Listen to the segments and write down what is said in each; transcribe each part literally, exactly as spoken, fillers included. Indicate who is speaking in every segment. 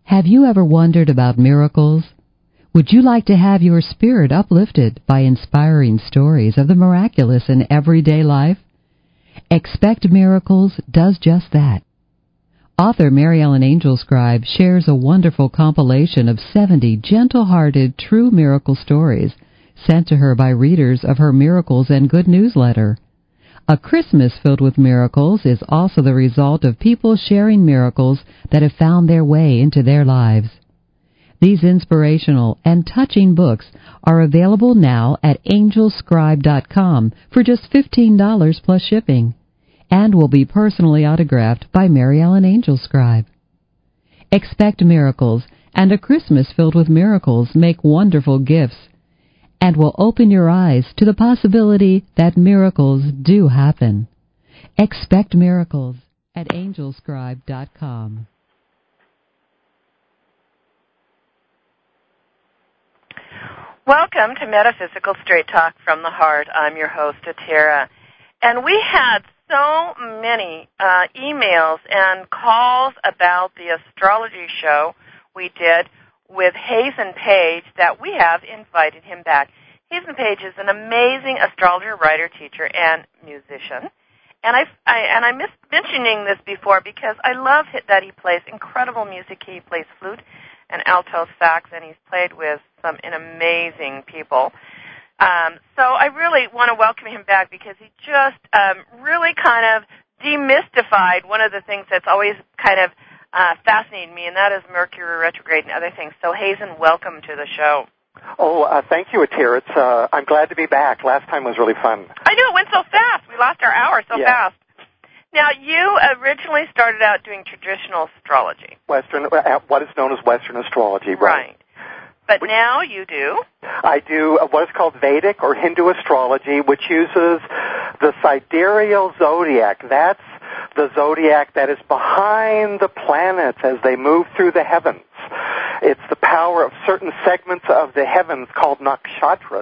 Speaker 1: Have you ever wondered about miracles? Would you like to have your spirit uplifted by inspiring stories of the miraculous in everyday life? Expect Miracles does just that. Author Mary Ellen Angelscribe shares a wonderful compilation of seventy gentle-hearted, true miracle stories sent to her by readers of her Miracles and Good newsletter. A Christmas filled with miracles is also the result of people sharing miracles that have found their way into their lives. These inspirational and touching books are available now at angel scribe dot com for just fifteen dollars plus shipping, and will be personally autographed by Mary Ellen Angelscribe. Expect Miracles and A Christmas Filled with Miracles make wonderful gifts, and will open your eyes to the possibility that miracles do happen. Expect Miracles at angel scribe dot com.
Speaker 2: Welcome to Metaphysical Straight Talk from the Heart. I'm your host, Atira. And we had so many uh, emails and calls about the astrology show we did with Hazen Page that we have invited him back. Hazen Page is an amazing astrologer, writer, teacher, and musician. And I, I and I missed mentioning this before because I love that he plays incredible music. He plays flute and alto sax, and he's played with some amazing people. Um, so I really want to welcome him back because he just um, really kind of demystified one of the things that's always kind of Uh, fascinating me, and that is Mercury retrograde and other things. So, Hazen, welcome to the show.
Speaker 3: Oh, uh, thank you, Atira. It's, uh, I'm glad to be back. Last time was really fun.
Speaker 2: I know, it went so fast. We lost our hour so
Speaker 3: yeah.
Speaker 2: fast. Now, you originally started out doing traditional astrology.
Speaker 3: Western, uh, what is known as Western astrology, right?
Speaker 2: Right. But we, now you do?
Speaker 3: I do what is called Vedic or Hindu astrology, which uses the sidereal zodiac. That's the zodiac that is behind the planets as they move through the heavens. It's the power of certain segments of the heavens called nakshatras.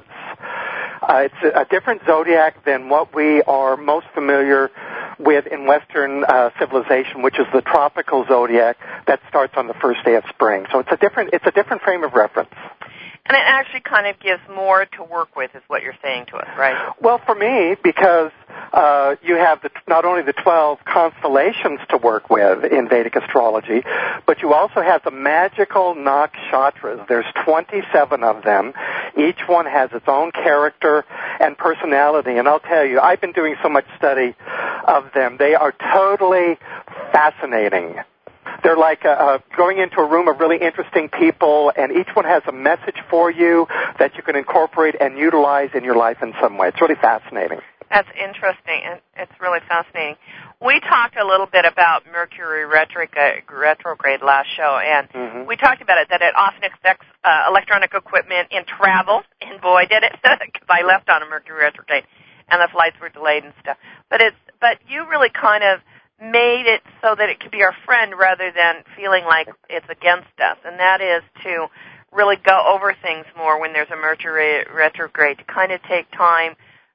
Speaker 3: Uh, it's a, a different zodiac than what we are most familiar with in Western uh, civilization, which is the tropical zodiac that starts on the first day of spring. So it's a different, it's a different frame of reference.
Speaker 2: And it actually kind of gives more to work with, is what you're saying to us, right?
Speaker 3: Well, for me, because uh, you have the, not only the twelve constellations to work with in Vedic astrology, but you also have the magical nakshatras. There's twenty-seven of them. Each one has its own character and personality. And I'll tell you, I've been doing so much study of them. They are totally fascinating. They're like uh, uh, going into a room of really interesting people, and each one has a message for you that you can incorporate and utilize in your life in some way. It's really fascinating.
Speaker 2: That's interesting, and it's really fascinating. We talked a little bit about Mercury retrograde, retrograde last show, and
Speaker 3: mm-hmm.
Speaker 2: we talked about it, that it often affects uh, electronic equipment in travel, and boy, did it, because I left on a Mercury retrograde, and the flights were delayed and stuff. But it's but you really kind of made it so that it could be our friend rather than feeling like it's against us, and that is to really go over things more when there's a Mercury retrograde, to kind of take time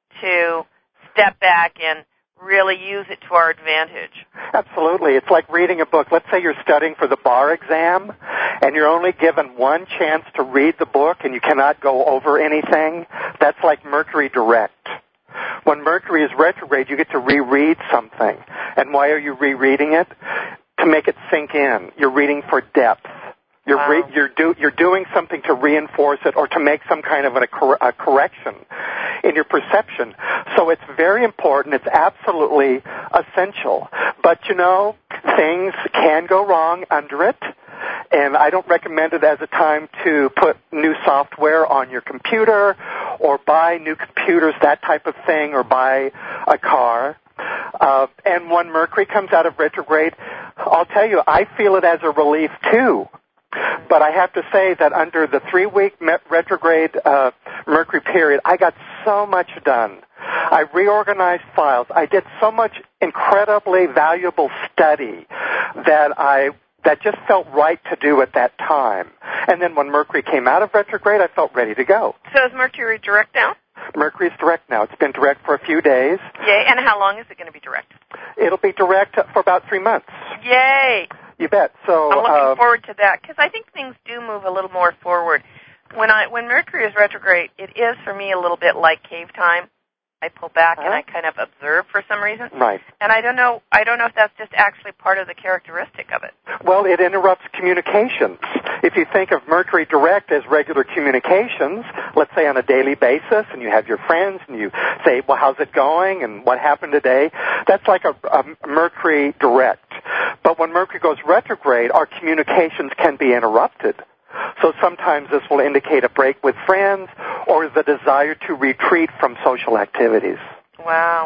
Speaker 2: to step back and really use it to our advantage.
Speaker 3: Absolutely. It's like reading a book. Let's say you're studying for the bar exam, and you're only given one chance to read the book, and you cannot go over anything. That's like Mercury direct. When Mercury is retrograde, you get to reread something. And why are you rereading it? To make it sink in. You're reading for depth. You're
Speaker 2: wow.
Speaker 3: re- you're do you're doing something to reinforce it or to make some kind of a, cor- a correction in your perception. So it's very important. It's absolutely essential. But you know, things can go wrong under it. And I don't recommend it as a time to put new software on your computer or buy new computers, that type of thing, or buy a car. Uh, and when Mercury comes out of retrograde, I'll tell you, I feel it as a relief too. But I have to say that under the three-week retrograde uh, Mercury period, I got so much done. I reorganized files. I did so much incredibly valuable study that I that just felt right to do at that time. And then when Mercury came out of retrograde, I felt ready to go.
Speaker 2: So is Mercury direct now?
Speaker 3: Mercury's direct now. It's been direct for a few days.
Speaker 2: Yay. And how long is it going to be direct?
Speaker 3: It'll be direct for about three months.
Speaker 2: Yay.
Speaker 3: You bet. So
Speaker 2: I'm looking
Speaker 3: uh,
Speaker 2: forward to that because I think things do move a little more forward. When I when Mercury is retrograde, it is for me a little bit like cave time. I pull back
Speaker 3: uh-huh.
Speaker 2: and I kind of observe for some reason.
Speaker 3: Right.
Speaker 2: And I don't know I don't know if that's just actually part of the characteristic of it.
Speaker 3: Well, it interrupts communications. If you think of Mercury direct as regular communications, let's say on a daily basis, and you have your friends and you say, well, how's it going and what happened today? That's like a, a Mercury direct. But when Mercury goes retrograde, our communications can be interrupted. So sometimes this will indicate a break with friends or the desire to retreat from social activities.
Speaker 2: Wow.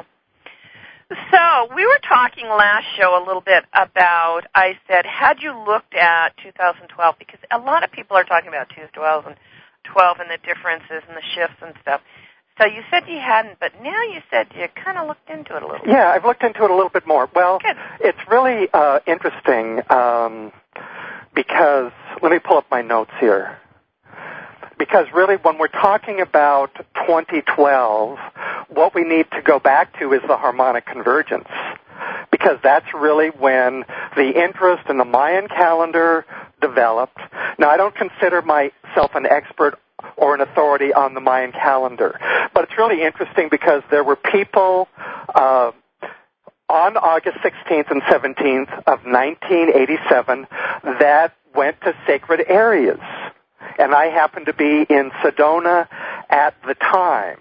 Speaker 2: So we were talking last show a little bit about, I said, had you looked at two thousand twelve, because a lot of people are talking about two thousand twelve and the differences and the shifts and stuff. So you said you hadn't, but now you said you kind of looked into it a little bit.
Speaker 3: Yeah, I've looked into it a little bit more. Well,
Speaker 2: Good.
Speaker 3: It's really uh, interesting um, because, let me pull up my notes here. Because really when we're talking about twenty twelve, what we need to go back to is the harmonic convergence. Because that's really when the interest in the Mayan calendar developed. Now, I don't consider myself an expert or an authority on the Mayan calendar. But it's really interesting because there were people uh, on August sixteenth and seventeenth of nineteen eighty-seven that went to sacred areas. And I happened to be in Sedona at the time.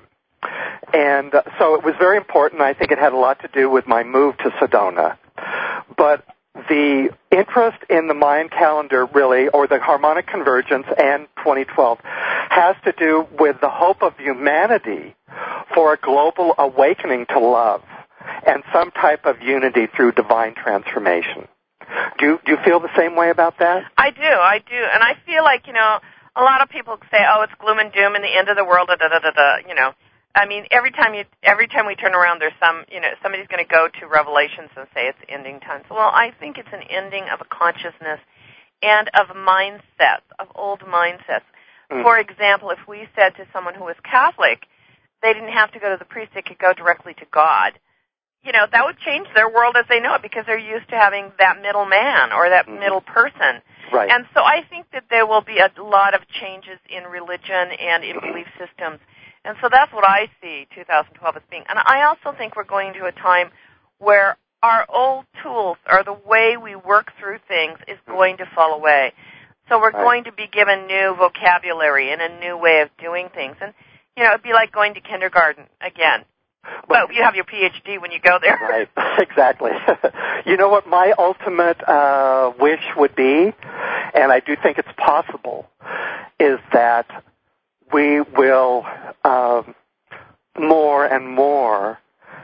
Speaker 3: And uh, so it was very important. I think it had a lot to do with my move to Sedona. But the interest in the Mayan calendar really, or the harmonic convergence and twenty twelve, has to do with the hope of humanity for a global awakening to love and some type of unity through divine transformation. Do you, do you feel the same way about that?
Speaker 2: I do, I do. And I feel like, you know, a lot of people say, oh, it's gloom and doom and the end of the world, da da da da da, you know. I mean, every time you, every time we turn around, there's some, you know, somebody's going to go to Revelations and say it's ending times. Well, I think it's an ending of a consciousness and of mindsets, of old mindsets. Mm. For example, if we said to someone who was Catholic, they didn't have to go to the priest, they could go directly to God. You know, that would change their world as they know it because they're used to having that middle man or that mm-hmm. middle person.
Speaker 3: Right.
Speaker 2: And so I think that there will be a lot of changes in religion and in belief systems. And so that's what I see two thousand twelve as being. And I also think we're going to a time where our old tools, or the way we work through things, is going to fall away. So we're
Speaker 3: right.
Speaker 2: going to be given new vocabulary and a new way of doing things. And, you know, it'd be like going to kindergarten again. But you have your P H D when you go there.
Speaker 3: Right, exactly. You know what my ultimate uh, wish would be, and I do think it's possible, is that we will um, more and more,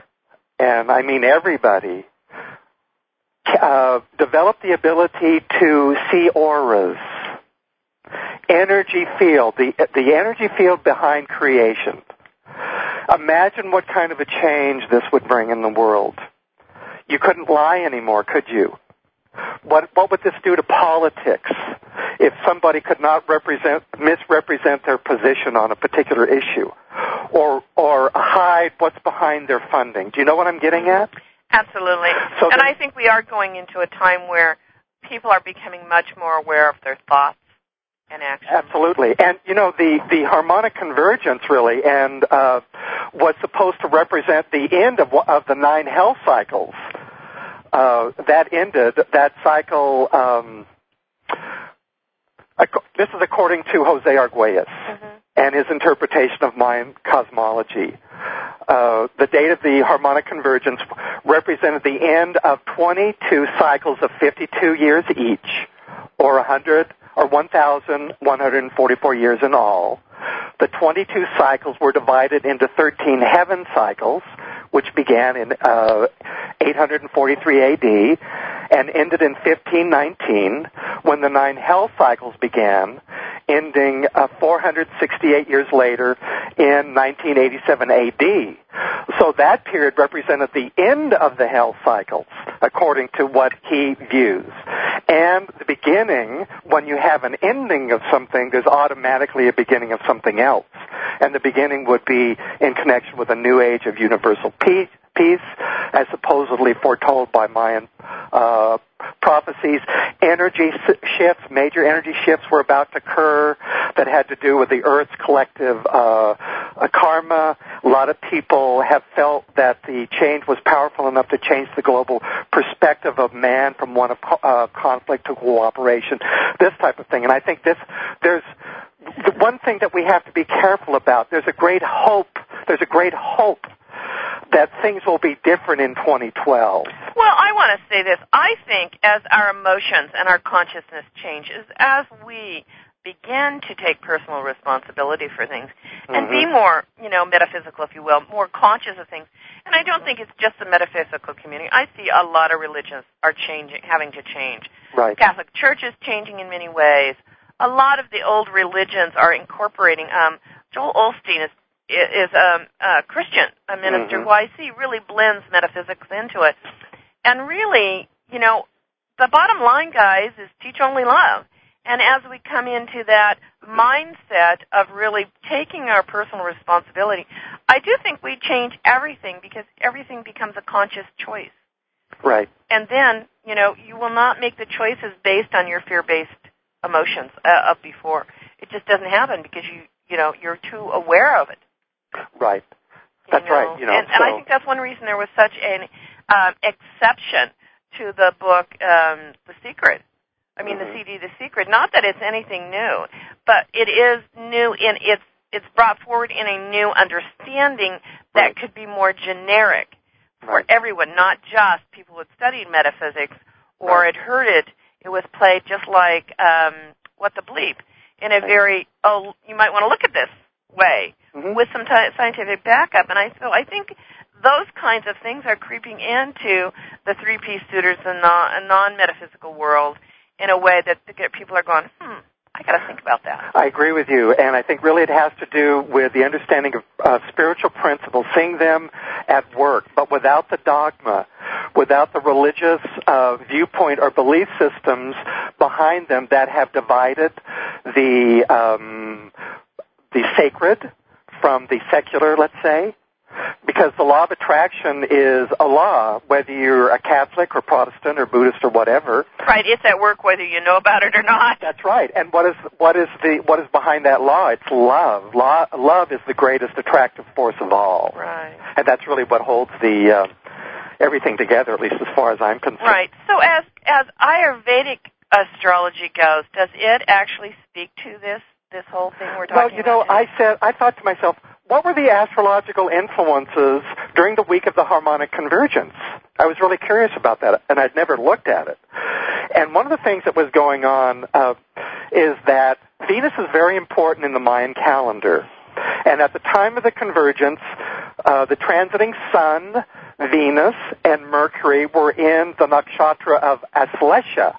Speaker 3: and I mean everybody, uh, develop the ability to see auras, energy field, the the energy field behind creation. Imagine what kind of a change this would bring in the world. You couldn't lie anymore, could you? What what would this do to politics if somebody could not represent misrepresent their position on a particular issue, or or hide what's behind their funding? Do you know what I'm getting at?
Speaker 2: Absolutely. So and I think we are going into a time where people are becoming much more aware of their thoughts and actions.
Speaker 3: Absolutely. And, you know, the, the harmonic convergence, really, and uh, was supposed to represent the end of, of the nine hell cycles. Uh, that ended, that cycle, um, this is according to Jose Arguelles mm-hmm. and his interpretation of Mayan cosmology. Uh, the date of the harmonic convergence represented the end of twenty-two cycles of fifty-two years each, or one hundred, or one thousand one hundred forty-four years in all. The twenty-two cycles were divided into thirteen heaven cycles, which began in uh, eight hundred forty-three A D and ended in fifteen nineteen, when the nine hell cycles began, ending uh, four hundred sixty-eight years later in nineteen eighty-seven A D. So that period represented the end of the hell cycles, according to what he views. And the beginning, when you have an ending of something, there's automatically a beginning of something else. And the beginning would be in connection with a new age of universal peace, peace as supposedly foretold by Mayan uh, prophecy prophecies, energy shifts, major energy shifts were about to occur that had to do with the Earth's collective uh, uh, karma. A lot of people have felt that the change was powerful enough to change the global perspective of man from one of uh, conflict to cooperation, this type of thing. And I think this, there's the one thing that we have to be careful about. There's a great hope. There's a great hope that things will be different in twenty twelve.
Speaker 2: Well, I want to say this. I think as our emotions and our consciousness changes, as we begin to take personal responsibility for things and mm-hmm. be more, you know, metaphysical, if you will, more conscious of things. And I don't think it's just the metaphysical community. I see a lot of religions are changing, having to change.
Speaker 3: Right.
Speaker 2: Catholic Church is changing in many ways. A lot of the old religions are incorporating. Um, Joel Osteen is is um, a Christian, a minister mm-hmm. who I see really blends metaphysics into it. And really, you know, the bottom line, guys, is teach only love. And as we come into that mindset of really taking our personal responsibility, I do think we change everything because everything becomes a conscious choice.
Speaker 3: Right.
Speaker 2: And then, you know, you will not make the choices based on your fear-based emotions uh, of before. It just doesn't happen because you, you know, you're too aware of it.
Speaker 3: Right. That's
Speaker 2: you know?
Speaker 3: right. You know,
Speaker 2: and,
Speaker 3: so.
Speaker 2: and I think that's one reason there was such an um, exception to the book um, The Secret. I mean, mm-hmm. the C D, The Secret. Not that it's anything new, but it is new in its it's brought forward in a new understanding that right. could be more generic for
Speaker 3: right.
Speaker 2: everyone, not just people who had studied metaphysics or
Speaker 3: right.
Speaker 2: had heard it. It was played just like um, What the Bleep in a
Speaker 3: right.
Speaker 2: very, oh, you might want to look at this way mm-hmm. with some t- scientific backup. And I, so I think those kinds of things are creeping into the three-piece suitors and non- non-metaphysical world in a way that people are going, hmm, I got to think about that.
Speaker 3: I agree with you, and I think really it has to do with the understanding of uh, spiritual principles, seeing them at work, but without the dogma, without the religious uh, viewpoint or belief systems behind them that have divided the um, the sacred from the secular, let's say. Because the law of attraction is a law, whether you're a Catholic or Protestant or Buddhist or whatever.
Speaker 2: Right, it's at work whether you know about it or not.
Speaker 3: That's right. And what is what is the what is behind that law? It's love. Law, love is the greatest attractive force of all.
Speaker 2: Right.
Speaker 3: And that's really what holds the uh, everything together, at least as far as I'm concerned.
Speaker 2: Right. So as as Ayurvedic astrology goes, does it actually speak to this this whole thing we're talking about?
Speaker 3: Well, you know,
Speaker 2: today?
Speaker 3: I said I thought to myself, what were the astrological influences during the week of the harmonic convergence? I was really curious about that, and I'd never looked at it. And one of the things that was going on uh, is that Venus is very important in the Mayan calendar. And at the time of the convergence, uh, the transiting Sun, Venus, and Mercury were in the nakshatra of Aslesha,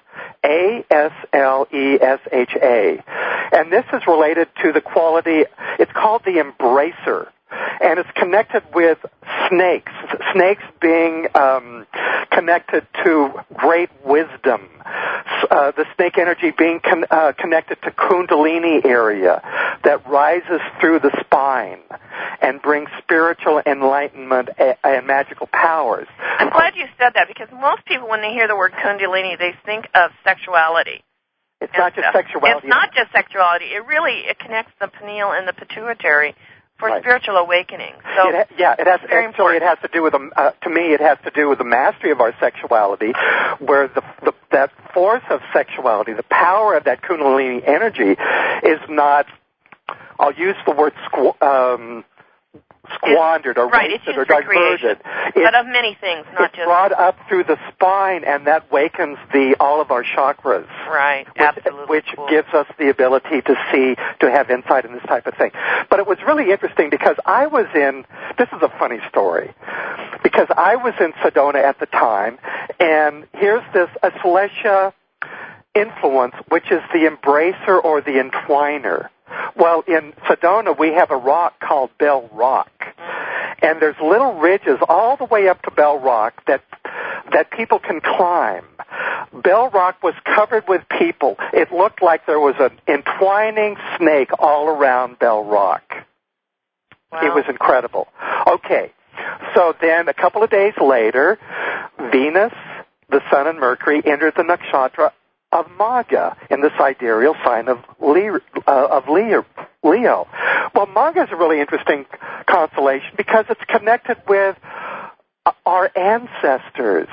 Speaker 3: A S L E S H A. And this is related to the quality, it's called the embracer, and it's connected with snakes, snakes being um, connected to great wisdom, uh, the snake energy being con- uh, connected to Kundalini area that rises through the spine and brings spiritual enlightenment and, and magical powers.
Speaker 2: I'm glad you said that, because most people, when they hear the word Kundalini, they think of sexuality.
Speaker 3: It's not just
Speaker 2: stuff.
Speaker 3: sexuality.
Speaker 2: It's not just sexuality. It really it connects the pineal and the pituitary for
Speaker 3: right.
Speaker 2: spiritual awakening. So
Speaker 3: it ha- yeah, it has.
Speaker 2: Very
Speaker 3: actually, it has to do with the. Uh, to me, it has to do with the mastery of our sexuality, where the, the that force of sexuality, the power of that Kundalini energy, is not. I'll use the word squ- um, squandered or
Speaker 2: right,
Speaker 3: wasted or diverted.
Speaker 2: It's, but of many things, not
Speaker 3: it's
Speaker 2: just
Speaker 3: brought up through the spine, and that wakens the all of our chakras.
Speaker 2: Right,
Speaker 3: which,
Speaker 2: absolutely.
Speaker 3: Which
Speaker 2: cool.
Speaker 3: gives us the ability to see, to have insight in this type of thing. But it was really interesting because I was in. This is a funny story, because I was in Sedona at the time, and here's this Aslesha influence, which is the embracer or the entwiner. Well, in Sedona, we have a rock called Bell Rock. And there's little ridges all the way up to Bell Rock that that people can climb. Bell Rock was covered with people. It looked like there was an entwining snake all around Bell Rock.
Speaker 2: Wow.
Speaker 3: It was incredible. Okay, so then a couple of days later, Venus the Sun and Mercury entered the nakshatra of Magha in the sidereal sign of Leo. Uh, of Leo. Leo. Well, Magha is a really interesting constellation because it's connected with our ancestors.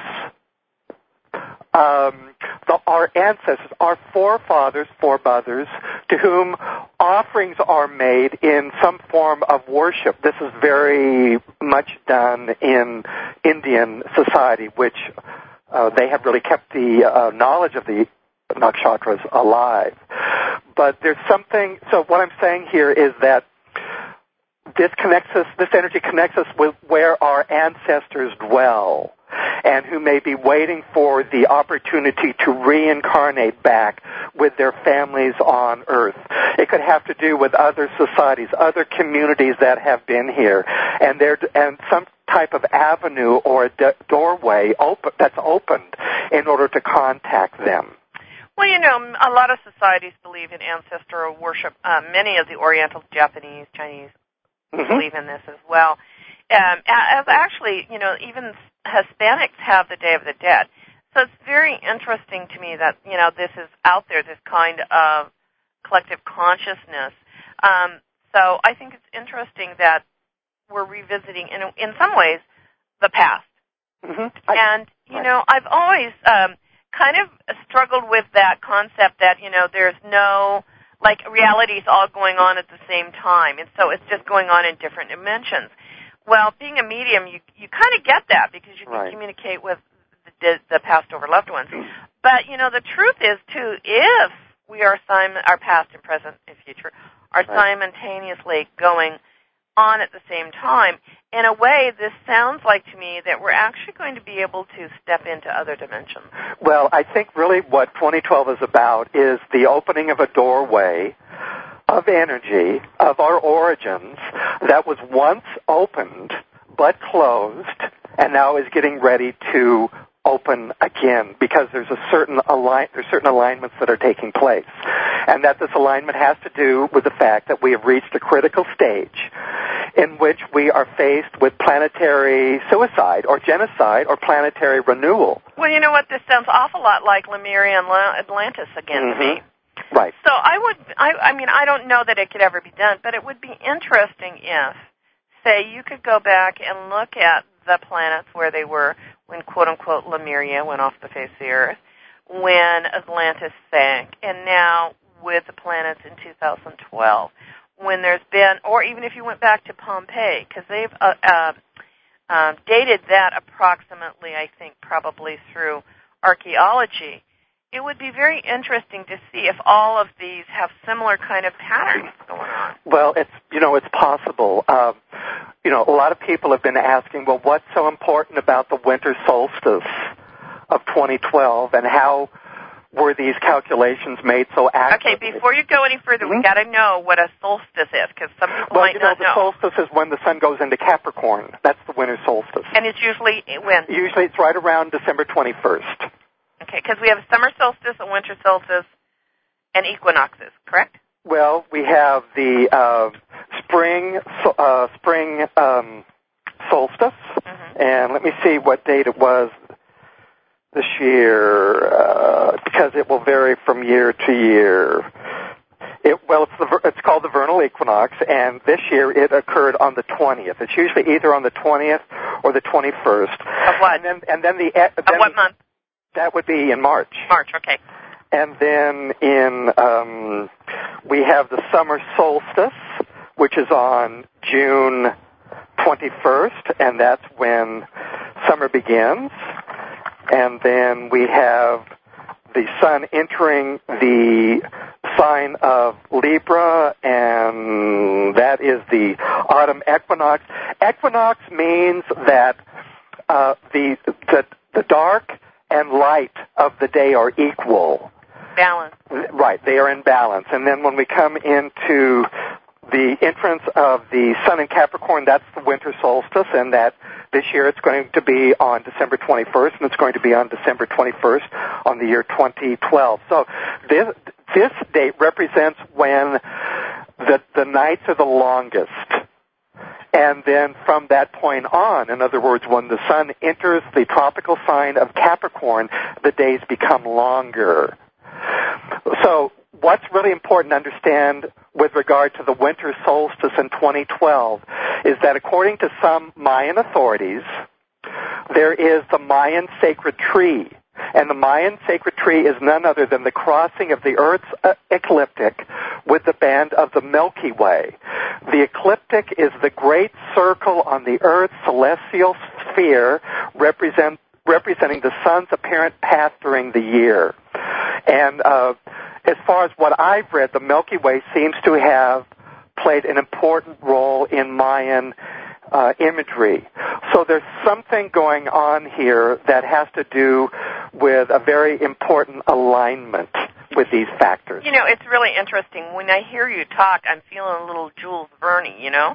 Speaker 3: Um, the, our ancestors, our forefathers, foremothers, to whom offerings are made in some form of worship. This is very much done in Indian society, which uh, they have really kept the uh, knowledge of the nakshatras alive. But there's something, so what I'm saying here is that this connects us, this energy connects us with where our ancestors dwell, and who may be waiting for the opportunity to reincarnate back with their families on Earth. It could have to do with other societies, other communities that have been here, and there and some type of avenue or a d- doorway open, that's opened in order to contact them.
Speaker 2: Well, you know, a lot of societies believe in ancestral worship. Uh, many of the Orientals, Japanese, Chinese, mm-hmm. believe in this as well. Um, as actually, you know, even Hispanics have the Day of the Dead. So it's very interesting to me that, you know, this is out there, this kind of collective consciousness. Um, so I think it's interesting that we're revisiting, in, in some ways, the past.
Speaker 3: Mm-hmm.
Speaker 2: And, you
Speaker 3: right.
Speaker 2: know, I've always um, kind of struggled with that concept that, you know, there's no, like, reality is all going on at the same time. And so it's just going on in different dimensions. Well, being a medium, you you kind of get that because you can
Speaker 3: right.
Speaker 2: communicate with the, the passed over loved ones. But, you know, the truth is, too, if we are, sim- our past and present and future, are
Speaker 3: right.
Speaker 2: simultaneously going on at the same time, in a way, this sounds like to me that we're actually going to be able to step into other dimensions.
Speaker 3: Well, I think really what twenty twelve is about is the opening of a doorway of energy, of our origins, that was once opened but closed and now is getting ready to open again because there's a certain align there's certain alignments that are taking place. And that this alignment has to do with the fact that we have reached a critical stage in which we are faced with planetary suicide or genocide or planetary renewal.
Speaker 2: Well, you know what? This sounds an awful lot like Lemuria and Atlantis again
Speaker 3: mm-hmm.
Speaker 2: to me.
Speaker 3: Right.
Speaker 2: So I would, I, I mean, I don't know that it could ever be done, but it would be interesting if, say, you could go back and look at the planets where they were when, quote-unquote, Lemuria went off the face of the Earth, when Atlantis sank, and now with the planets in two thousand twelve, when there's been, or even if you went back to Pompeii, because they've uh, uh, uh, dated that approximately, I think, probably through archaeology. It would be very interesting to see if all of these have similar kind of patterns going on.
Speaker 3: Well, it's, you know, it's possible. Um, you know, a lot of people have been asking, well, what's so important about the winter solstice of twenty twelve, and how were these calculations made so accurately?
Speaker 2: Okay, before you go any further,
Speaker 3: mm-hmm.
Speaker 2: we've got to know what a solstice is, because some people
Speaker 3: well,
Speaker 2: might
Speaker 3: you know,
Speaker 2: not know.
Speaker 3: Well, the solstice is when the sun goes into Capricorn. That's the winter solstice.
Speaker 2: And it's usually when?
Speaker 3: Usually it's right around December twenty-first.
Speaker 2: Okay, because we have a summer solstice, a winter solstice, and equinoxes, correct?
Speaker 3: Well, we have the uh, spring uh, spring um, solstice, mm-hmm. and let me see what date it was this year, uh, because it will vary from year to year. It, well, it's, the, it's called the vernal equinox, and this year it occurred on the twentieth. It's usually either on the twentieth or the twenty-first.
Speaker 2: Of what?
Speaker 3: And then, and then the uh,
Speaker 2: of
Speaker 3: then
Speaker 2: what month?
Speaker 3: That would be in March.
Speaker 2: March, okay.
Speaker 3: And then in um, we have the summer solstice, which is on June twenty-first, and that's when summer begins. And then we have the sun entering the sign of Libra, and that is the autumn equinox. Equinox means that uh, the, the the dark and light of the day are equal.
Speaker 2: Balance.
Speaker 3: Right, they are in balance. And then when we come into the entrance of the sun in Capricorn, that's the winter solstice, and that this year it's going to be on December twenty-first, and it's going to be on December twenty-first on the year twenty twelve. So this this date represents when the the nights are the longest. And then from that point on, in other words, when the sun enters the tropical sign of Capricorn, the days become longer. So what's really important to understand with regard to the winter solstice in twenty twelve is that according to some Mayan authorities, there is the Mayan sacred tree. And the Mayan sacred tree is none other than the crossing of the Earth's uh, ecliptic with the band of the Milky Way. The ecliptic is the great circle on the Earth's celestial sphere represent, representing the sun's apparent path during the year. And uh, as far as what I've read, the Milky Way seems to have played an important role in Mayan uh, imagery. So there's something going on here that has to do with a very important alignment with these factors.
Speaker 2: You know, it's really interesting. When I hear you talk, I'm feeling a little Jules Verne, you know?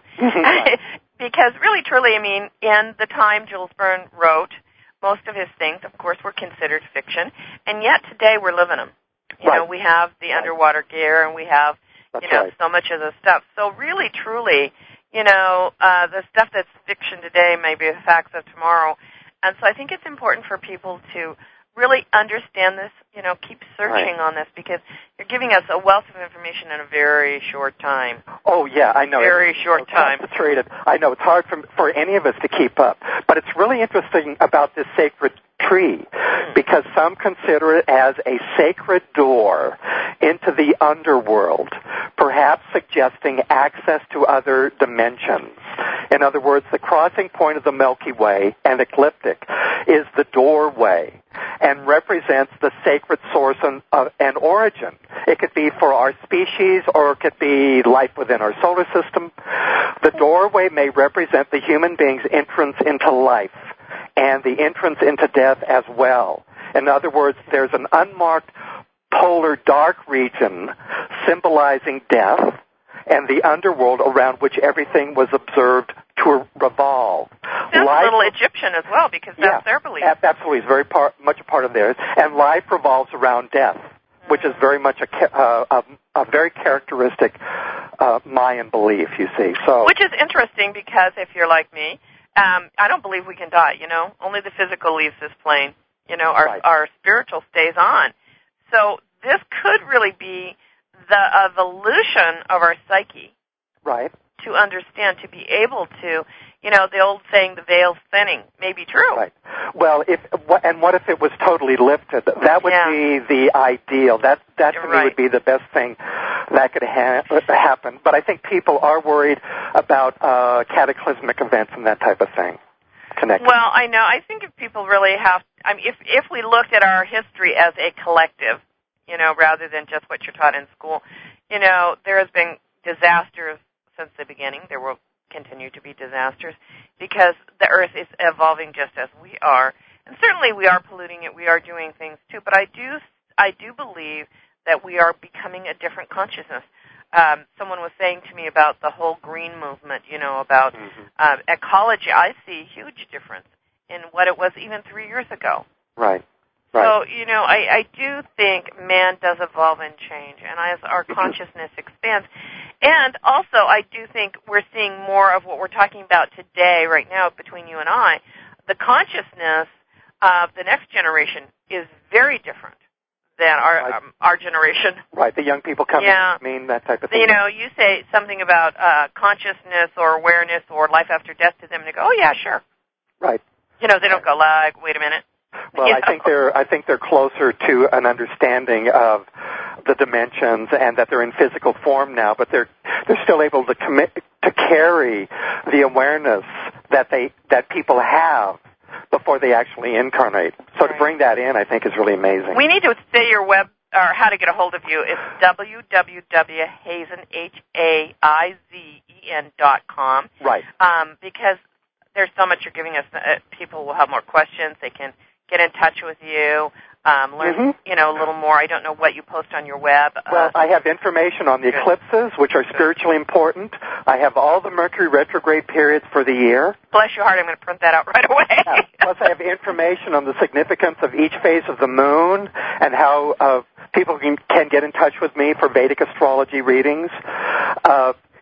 Speaker 2: Because really, truly, I mean, in the time Jules Verne wrote, most of his things, of course, were considered fiction, and yet today we're living them. You
Speaker 3: right.
Speaker 2: know, we have the right. underwater gear, and we have,
Speaker 3: that's
Speaker 2: you know,
Speaker 3: right.
Speaker 2: so much of the stuff. So really, truly, you know, uh, the stuff that's fiction today may be the facts of tomorrow. And so I think it's important for people to really understand this, you know, keep searching
Speaker 3: right.
Speaker 2: on this, because you're giving us a wealth of information in a very short time.
Speaker 3: Oh, yeah, I know.
Speaker 2: Very
Speaker 3: it's
Speaker 2: short
Speaker 3: so
Speaker 2: time.
Speaker 3: Concentrated. I know, it's hard for, for any of us to keep up. But it's really interesting about this sacred tree, mm. because some consider it as a sacred door into the underworld, perhaps suggesting access to other dimensions. In other words, the crossing point of the Milky Way and ecliptic is the doorway and represents the sacred source and, uh, and origin. It could be for our species, or it could be life within our solar system. The doorway may represent the human being's entrance into life and the entrance into death as well. In other words, there's an unmarked polar dark region symbolizing death, and the underworld around which everything was observed to revolve.
Speaker 2: Sounds life, a little Egyptian as well, because that's
Speaker 3: yeah,
Speaker 2: their belief.
Speaker 3: Absolutely, it's very part, much a part of theirs. And life revolves around death, mm-hmm. which is very much a, uh, a, a very characteristic uh, Mayan belief, you see. So,
Speaker 2: which is interesting, because if you're like me, um, I don't believe we can die, you know. Only the physical leaves this plane. You know, our,
Speaker 3: right.
Speaker 2: our spiritual stays on. So this could really be the evolution of our psyche,
Speaker 3: right?
Speaker 2: To understand, to be able to, you know, the old saying, the veil's thinning, may be true.
Speaker 3: Right. Well, if and what if it was totally lifted? That would
Speaker 2: yeah.
Speaker 3: be the ideal. That that to
Speaker 2: right.
Speaker 3: me would be the best thing that could ha- happen. But I think people are worried about uh, cataclysmic events and that type of thing. Connected.
Speaker 2: Well, I know. I think if people really have, I mean, if if we looked at our history as a collective, you know, rather than just what you're taught in school. You know, there has been disasters since the beginning. There will continue to be disasters because the Earth is evolving just as we are. And certainly we are polluting it. We are doing things too. But I do, I do believe that we are becoming a different consciousness. Um, someone was saying to me about the whole green movement, you know, about mm-hmm. uh, ecology. I see a huge difference in what it was even three years ago.
Speaker 3: Right.
Speaker 2: Right. So, you know, I, I do think man does evolve and change, and as our consciousness expands. And also, I do think we're seeing more of what we're talking about today, right now, between you and I. The consciousness of the next generation is very different than our
Speaker 3: right.
Speaker 2: um, our generation.
Speaker 3: Right, the young people coming,
Speaker 2: yeah.
Speaker 3: I mean, that type of thing.
Speaker 2: You know, you say something about uh, consciousness or awareness or life after death to them, and they go, oh, yeah, sure.
Speaker 3: Right.
Speaker 2: You know, they don't go, like, wait a minute.
Speaker 3: Well,
Speaker 2: you
Speaker 3: I
Speaker 2: know?
Speaker 3: think they're I think they're closer to an understanding of the dimensions and that they're in physical form now, but they're they're still able to commit to carry the awareness that they that people have before they actually incarnate. So
Speaker 2: right.
Speaker 3: to bring that in, I think, is really amazing.
Speaker 2: We need to say your web or how to get a hold of you. It's w w w dot hazen h a i z e n dot com.
Speaker 3: Right.
Speaker 2: Um, because there's so much you're giving us. Uh, people will have more questions. They can get in touch with you, um, learn, mm-hmm. you know, a little more. I don't know what you post on your web.
Speaker 3: Well,
Speaker 2: uh,
Speaker 3: I have information on the
Speaker 2: good.
Speaker 3: eclipses, which are spiritually important. I have all the Mercury retrograde periods for the year.
Speaker 2: Bless your heart, I'm going to print that out right away.
Speaker 3: Yeah. Plus, I have information on the significance of each phase of the moon and how uh, people can, can get in touch with me for Vedic astrology readings. Uh,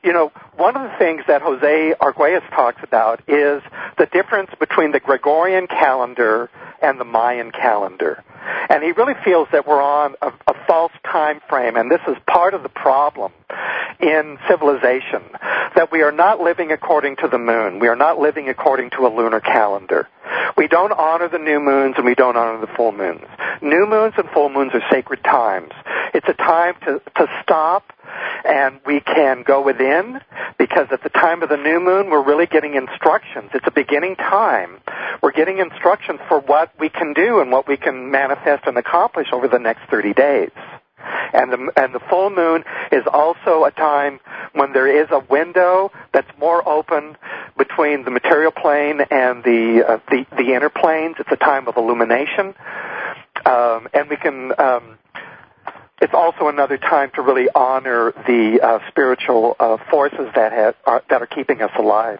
Speaker 3: you know, one of the things that Jose Arguelles talks about is the difference between the Gregorian calendar and the Mayan calendar. And he really feels that we're on a, a false time frame, and this is part of the problem in civilization, that we are not living according to the moon. We are not living according to a lunar calendar. We don't honor the new moons and we don't honor the full moons. New moons and full moons are sacred times. It's a time to, to stop, and we can go within, because at the time of the new moon, we're really getting instructions. It's a beginning time. We're getting instructions for what we can do and what we can manifest and accomplish over the next thirty days. And the, and the full moon is also a time when there is a window that's more open between the material plane and the uh, the, the inner planes. It's a time of illumination, um, and we can. Um, it's also another time to really honor the uh, spiritual uh, forces that have are, that are keeping us alive.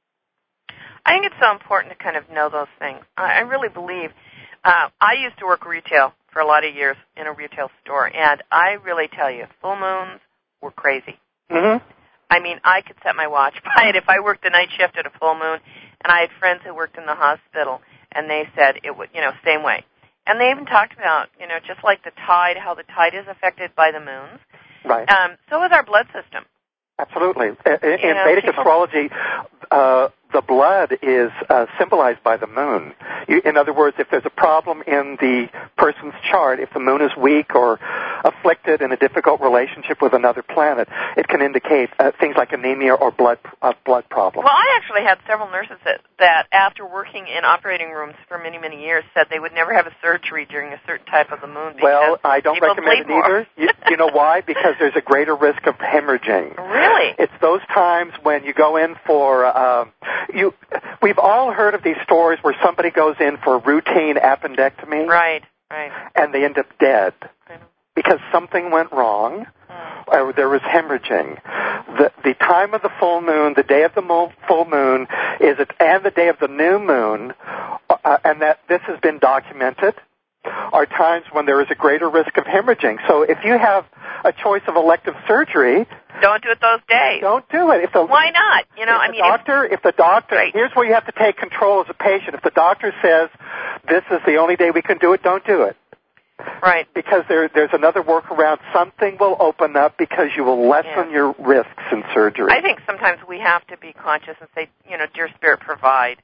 Speaker 2: I think it's so important to kind of know those things. I, I really believe. Uh, I used to work retail for a lot of years in a retail store, and I really tell you, full moons were crazy.
Speaker 3: Mm-hmm.
Speaker 2: I mean, I could set my watch by it. If I worked the night shift at a full moon, and I had friends who worked in the hospital, and they said it would, you know, same way. And they even talked about, you know, just like the tide, how the tide is affected by the moons.
Speaker 3: Right.
Speaker 2: Um, so is our blood system.
Speaker 3: Absolutely. In, in
Speaker 2: know,
Speaker 3: Vedic
Speaker 2: people...
Speaker 3: astrology, uh, the blood is uh, symbolized by the moon. You, in other words, if there's a problem in the person's chart, if the moon is weak or afflicted in a difficult relationship with another planet, it can indicate uh, things like anemia or blood uh, blood problems.
Speaker 2: Well, I actually had several nurses that, that, after working in operating rooms for many, many years, said they would never have a surgery during a certain type of the moon.
Speaker 3: Well, I don't recommend it either. You, you know why? Because there's a greater risk of hemorrhaging.
Speaker 2: Really?
Speaker 3: It's those times when you go in for... Uh, You, we've all heard of these stories where somebody goes in for routine appendectomy,
Speaker 2: right, right,
Speaker 3: and they end up dead because something went wrong,
Speaker 2: mm.
Speaker 3: or there was hemorrhaging. The, the time of the full moon, the day of the mo- full moon, is it, and the day of the new moon, uh, and that this has been documented, are times when there is a greater risk of hemorrhaging. So if you have a choice of elective surgery,
Speaker 2: don't do it those days.
Speaker 3: Don't do it. If the,
Speaker 2: Why not? You know,
Speaker 3: if
Speaker 2: I
Speaker 3: the
Speaker 2: mean,
Speaker 3: doctor, if, if the doctor,
Speaker 2: right.
Speaker 3: here's where you have to take control as a patient. If the doctor says this is the only day we can do it, don't do it.
Speaker 2: Right.
Speaker 3: Because there, there's another workaround. Something will open up because you will lessen
Speaker 2: yeah.
Speaker 3: your risks in surgery.
Speaker 2: I think sometimes we have to be conscious and say, you know, dear Spirit, provide.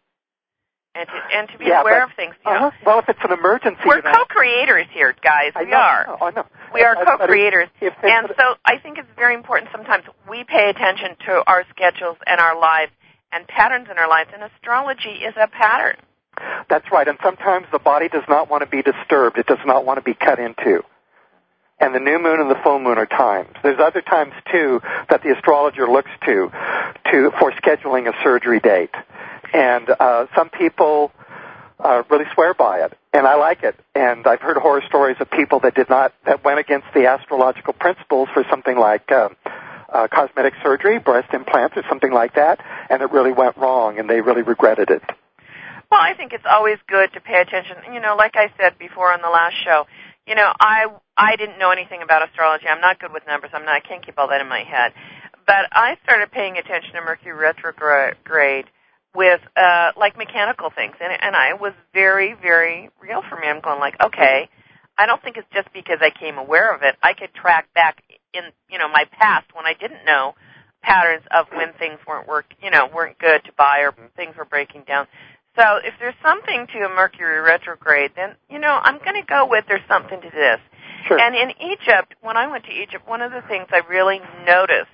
Speaker 2: And to, and to be
Speaker 3: yeah,
Speaker 2: aware
Speaker 3: but,
Speaker 2: of things. You
Speaker 3: uh-huh.
Speaker 2: know.
Speaker 3: Well, if it's an emergency...
Speaker 2: We're
Speaker 3: you know,
Speaker 2: co-creators here, guys.
Speaker 3: I
Speaker 2: We
Speaker 3: know,
Speaker 2: are.
Speaker 3: I know, I know.
Speaker 2: We are
Speaker 3: uh,
Speaker 2: co-creators.
Speaker 3: If, if
Speaker 2: and so I think it's very important sometimes we pay attention to our schedules and our lives and patterns in our lives, and astrology is a pattern.
Speaker 3: That's right, and sometimes the body does not want to be disturbed. It does not want to be cut into. And the new moon and the full moon are times. There's other times, too, that the astrologer looks to, to for scheduling a surgery date. And uh, some people... Uh, really swear by it, and I like it. And I've heard horror stories of people that did not, that went against the astrological principles for something like uh, uh, cosmetic surgery, breast implants, or something like that, and it really went wrong, and they really regretted it.
Speaker 2: Well, I think it's always good to pay attention. You know, like I said before on the last show, you know, I I didn't know anything about astrology. I'm not good with numbers. I'm not. I can't keep all that in my head. But I started paying attention to Mercury retrograde with, uh, like, mechanical things. And, and I was very, very real for me. I'm going like, okay, I don't think it's just because I came aware of it. I could track back in, you know, my past when I didn't know patterns of when things weren't work, you know, weren't good to buy or things were breaking down. So if there's something to a Mercury retrograde, then, you know, I'm going to go with there's something to this.
Speaker 3: Sure.
Speaker 2: And in Egypt, when I went to Egypt, one of the things I really noticed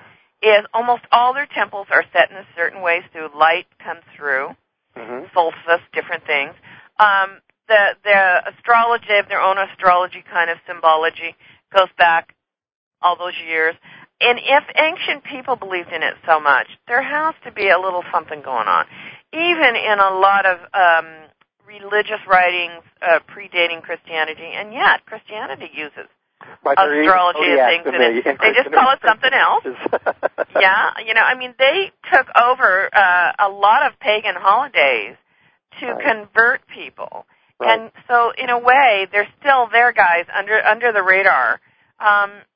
Speaker 2: is almost all their temples are set in a certain way, so light comes through, mm-hmm. solstice, different things. Um, the the astrology, they have their own astrology kind of symbology, goes back all those years. And if ancient people believed in it so much, there has to be a little something going on. Even in a lot of um, religious writings uh, predating Christianity, and yet Christianity uses
Speaker 3: But
Speaker 2: astrology and things in it. They just call it something else. Yeah, you know, I mean, they took over uh, a lot of pagan holidays to right. convert people. Right. And so, in a way, they're still there, guys, under under the radar. Um,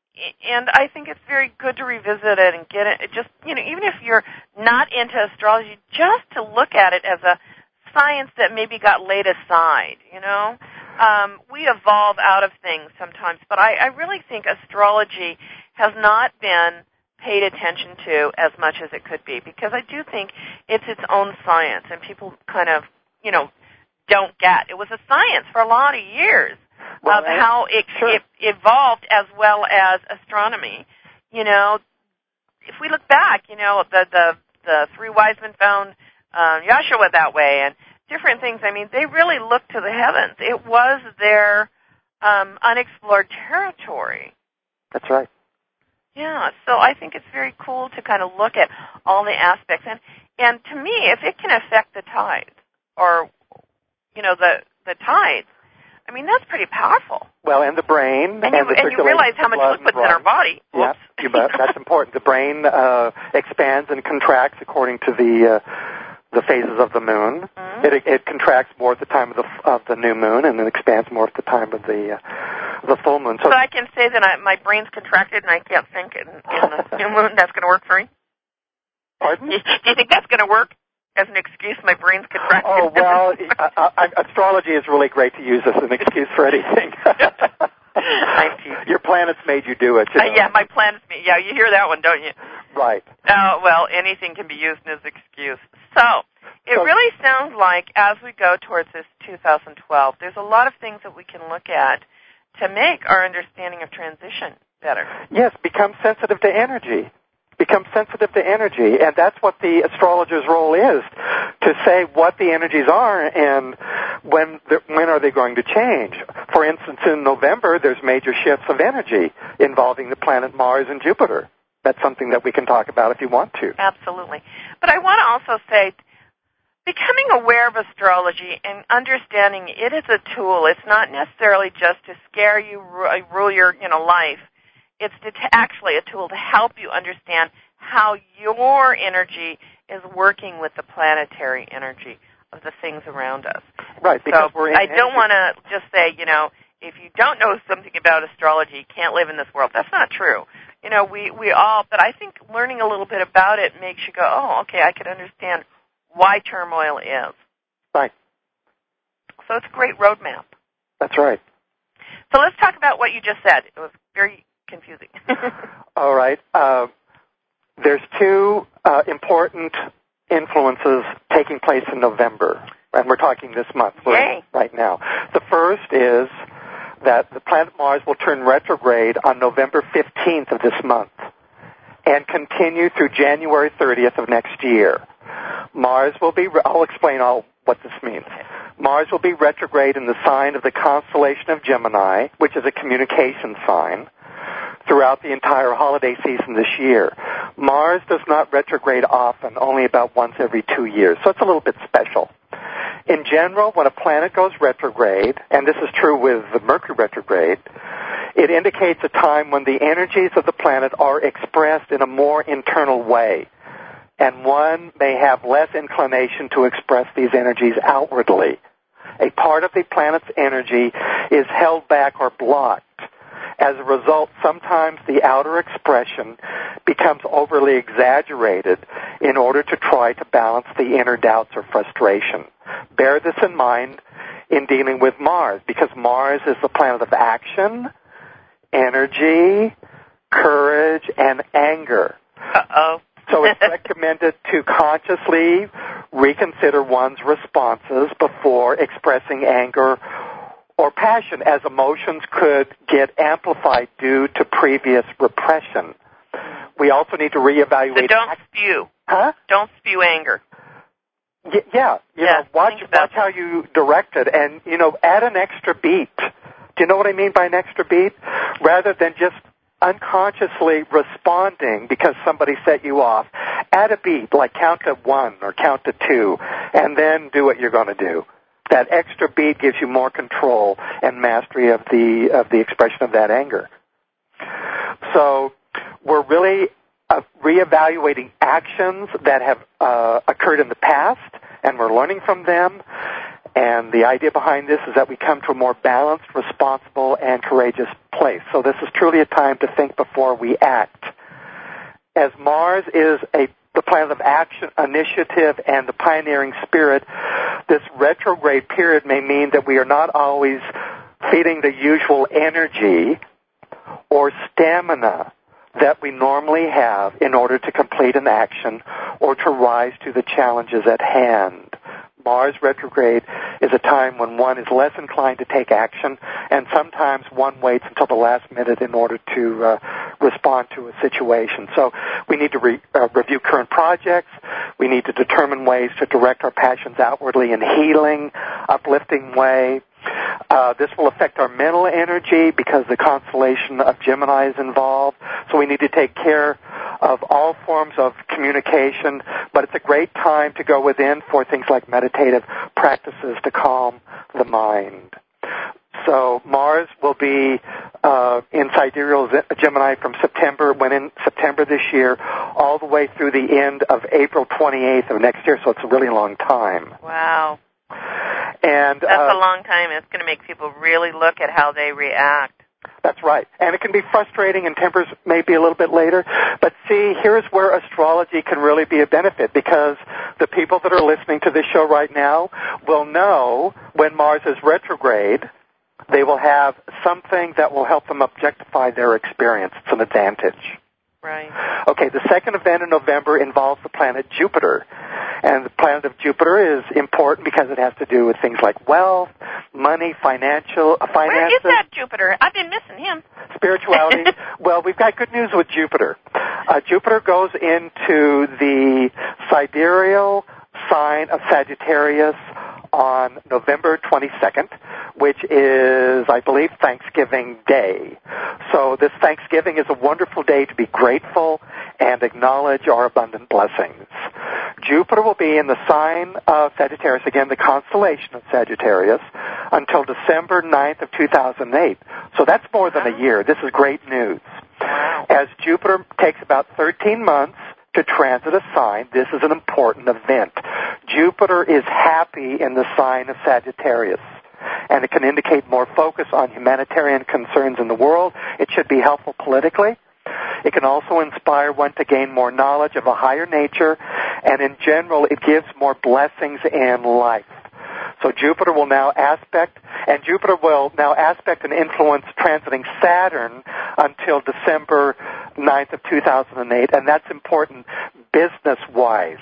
Speaker 2: and I think it's very good to revisit it and get it. Just you know, even if you're not into astrology, just to look at it as a science that maybe got laid aside. You know, um, we evolve out of things sometimes, but I, I really think astrology has not been paid attention to as much as it could be, because I do think it's its own science, and people kind of, you know, don't get. It was a science for a lot of years well, of how it, sure. it evolved, as well as astronomy. You know, if we look back, you know, the the, the three wise men found um, Yahshua that way, and different things. I mean, they really looked to the heavens. It was their um, unexplored territory.
Speaker 3: That's right.
Speaker 2: Yeah, so I think it's very cool to kind of look at all the aspects. And, and to me, if it can affect the tides, or, you know, the, the tides, I mean, that's pretty powerful.
Speaker 3: Well, and the brain.
Speaker 2: And, and, you,
Speaker 3: the
Speaker 2: and you realize how much liquid's in our body.
Speaker 3: Yeah, you bet. That's important. The brain uh, expands and contracts according to the uh, the phases of the moon. Mm-hmm. It, it contracts more at the time of the of the new moon, and then expands more at the time of the uh, the full moon.
Speaker 2: So, so I can say that I, my brain's contracted and I can't think in, in the new moon. That's going to work for me?
Speaker 3: Pardon?
Speaker 2: Do you think that's going to work as an excuse? My brain's contracted.
Speaker 3: Oh, well, I, I, astrology is really great to use as an excuse for anything. Your planets made you do it. You know?
Speaker 2: uh, yeah, my planets made. Yeah, you hear that one, don't you?
Speaker 3: Right.
Speaker 2: Oh, uh, well, anything can be used as an excuse. So, it so, really sounds like as we go towards this two thousand twelve, there's a lot of things that we can look at to make our understanding of transition better.
Speaker 3: Yes, become sensitive to energy. Become sensitive to energy, and that's what the astrologer's role is, to say what the energies are and when when are they going to change. For instance, in November, there's major shifts of energy involving the planet Mars and Jupiter. That's something that we can talk about if you want to.
Speaker 2: Absolutely. But I want to also say, becoming aware of astrology and understanding it is a tool. It's not necessarily just to scare you, rule your you know life. It's to t- actually a tool to help you understand how your energy is working with the planetary energy of the things around us.
Speaker 3: Right, because
Speaker 2: so
Speaker 3: we're in
Speaker 2: I don't want to just say, you know, if you don't know something about astrology, you can't live in this world. That's not true. You know, we, we all, but I think learning a little bit about it makes you go, oh, okay, I can understand why turmoil is.
Speaker 3: Right.
Speaker 2: So it's a great roadmap.
Speaker 3: That's right.
Speaker 2: So let's talk about what you just said. It was very confusing.
Speaker 3: All right. Uh, there's two uh, important influences taking place in November, and we're talking this month
Speaker 2: Yay.
Speaker 3: right now. The first is that the planet Mars will turn retrograde on November fifteenth of this month and continue through January thirtieth of next year. Mars will be, I'll explain all what this means. Mars will be retrograde in the sign of the constellation of Gemini, which is a communication sign, throughout the entire holiday season this year. Mars does not retrograde often, only about once every two years, so it's a little bit special. In general, when a planet goes retrograde, and this is true with the Mercury retrograde, it indicates a time when the energies of the planet are expressed in a more internal way, and one may have less inclination to express these energies outwardly. A part of the planet's energy is held back or blocked. As a result, sometimes the outer expression becomes overly exaggerated in order to try to balance the inner doubts or frustration. Bear this in mind in dealing with Mars, because Mars is the planet of action, energy, courage, and anger.
Speaker 2: Uh-oh.
Speaker 3: So it's recommended to consciously reconsider one's responses before expressing anger or passion, as emotions could get amplified due to previous repression. We also need to reevaluate.
Speaker 2: So don't spew.
Speaker 3: Huh?
Speaker 2: Don't spew anger.
Speaker 3: Y- yeah. You
Speaker 2: yeah.
Speaker 3: know, watch watch how you direct it, and you know, add an extra beat. Do you know what I mean by an extra beat? Rather than just unconsciously responding because somebody set you off, add a beat, like count to one or count to two, and then do what you're going to do. That extra beat gives you more control and mastery of the of the expression of that anger. So we're really uh, reevaluating actions that have uh, occurred in the past, and we're learning from them. And the idea behind this is that we come to a more balanced, responsible, and courageous place. So this is truly a time to think before we act. As Mars is a the planet of action, initiative, and the pioneering spirit, this retrograde period may mean that we are not always feeding the usual energy or stamina that we normally have in order to complete an action or to rise to the challenges at hand. Mars retrograde is a time when one is less inclined to take action, and sometimes one waits until the last minute in order to uh, respond to a situation. So we need to re- uh, review current projects. We need to determine ways to direct our passions outwardly in healing, uplifting way. Uh, this will affect our mental energy because the constellation of Gemini is involved. So we need to take care of all forms of communication, but it's a great time to go within for things like meditative practices to calm the mind. So Mars will be uh, in sidereal Gemini from September, when in September this year, all the way through the end of April twenty-eighth of next year, so it's a really long time.
Speaker 2: Wow.
Speaker 3: And
Speaker 2: That's
Speaker 3: uh,
Speaker 2: a long time. It's going to make people really look at how they react.
Speaker 3: That's right. And it can be frustrating and tempers maybe a little bit later. But see, here's where astrology can really be a benefit, because the people that are listening to this show right now will know when Mars is retrograde, they will have something that will help them objectify their experience. It's an advantage.
Speaker 2: Right.
Speaker 3: Okay, the second event in November involves the planet Jupiter. And the planet of Jupiter is important because it has to do with things like wealth, money, financial, uh, finances.
Speaker 2: Where is that Jupiter? I've been missing him.
Speaker 3: Spirituality. Well, we've got good news with Jupiter. Uh, Jupiter goes into the sidereal sign of Sagittarius on November twenty-second, which is, I believe, Thanksgiving Day. So this Thanksgiving is a wonderful day to be grateful and acknowledge our abundant blessings. Jupiter will be in the sign of Sagittarius, again, the constellation of Sagittarius, until December ninth of two thousand eight. So that's more than a year. This is great news.
Speaker 2: Wow.
Speaker 3: As Jupiter takes about thirteen months to transit a sign, this is an important event. Jupiter is happy in the sign of Sagittarius, and it can indicate more focus on humanitarian concerns in the world. It should be helpful politically. It can also inspire one to gain more knowledge of a higher nature, and in general, it gives more blessings in life. So Jupiter will now aspect, and Jupiter will now aspect and influence transiting Saturn until December ninth of two thousand eight, and that's important business-wise.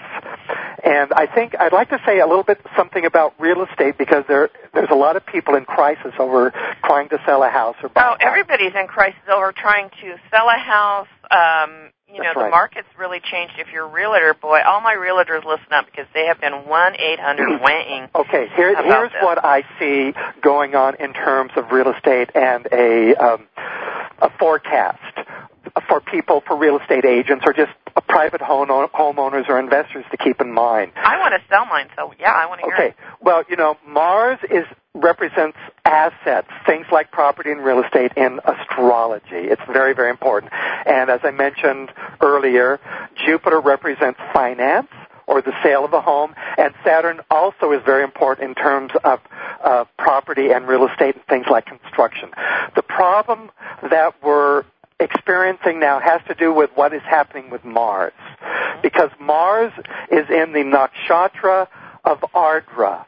Speaker 3: And I think I'd like to say a little bit something about real estate, because there there's a lot of people in crisis over trying to sell a house or buy
Speaker 2: Oh,
Speaker 3: a house.
Speaker 2: everybody's in crisis over trying to sell a house. Um, you know,
Speaker 3: That's
Speaker 2: the
Speaker 3: right.
Speaker 2: market's really changed. If you're a realtor, boy, all my realtors listen up, because they have been one eight hundred weighing.
Speaker 3: Okay, here,
Speaker 2: about
Speaker 3: here's
Speaker 2: this.
Speaker 3: what I see going on in terms of real estate and a um, a forecast for people, for real estate agents, or just private home homeowners or investors to keep in mind.
Speaker 2: I want to sell mine, so yeah, I want to hear
Speaker 3: Okay,
Speaker 2: it.
Speaker 3: well, you know, Mars is represents assets, things like property and real estate in astrology. It's very, very important. And as I mentioned earlier, Jupiter represents finance, or the sale of a home, and Saturn also is very important in terms of uh, property and real estate and things like construction. The problem that we're experiencing now has to do with what is happening with Mars, because Mars is in the nakshatra of Ardra.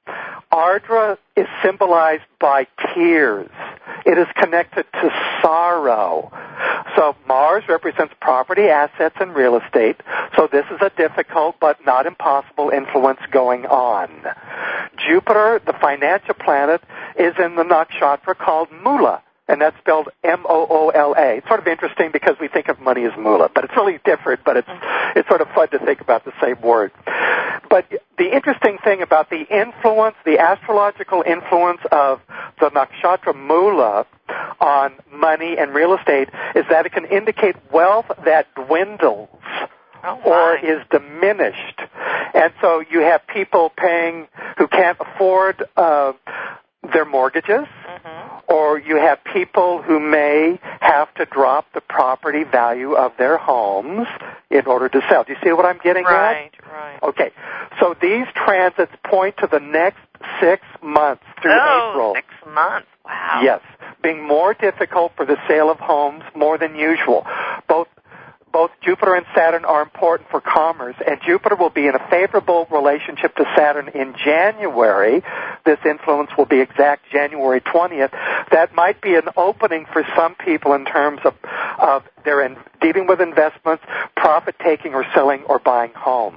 Speaker 3: Ardra is symbolized by tears. It is connected to sorrow. So Mars represents property, assets, and real estate. So this is a difficult but not impossible influence going on. Jupiter, the financial planet, is in the nakshatra called Mula, and that's spelled M O O L A. It's sort of interesting because we think of money as moolah, but it's really different, but it's it's sort of fun to think about the same word. But the interesting thing about the influence, the astrological influence of the nakshatra Mula on money and real estate, is that it can indicate wealth that dwindles
Speaker 2: Oh,
Speaker 3: or
Speaker 2: my.
Speaker 3: is diminished. And so you have people paying who can't afford uh, their mortgages.
Speaker 2: Mm-hmm. Mm-hmm.
Speaker 3: Or you have people who may have to drop the property value of their homes in order to sell. Do you see what I'm getting
Speaker 2: right,
Speaker 3: at?
Speaker 2: Right, right.
Speaker 3: Okay. So these transits point to the next six months through
Speaker 2: oh,
Speaker 3: April.
Speaker 2: six months. Wow.
Speaker 3: Yes. Being more difficult for the sale of homes more than usual. Both Both Jupiter and Saturn are important for commerce, and Jupiter will be in a favorable relationship to Saturn in January. This influence will be exact January twentieth. That might be an opening for some people in terms of, of their in, dealing with investments, profit-taking or selling or buying homes.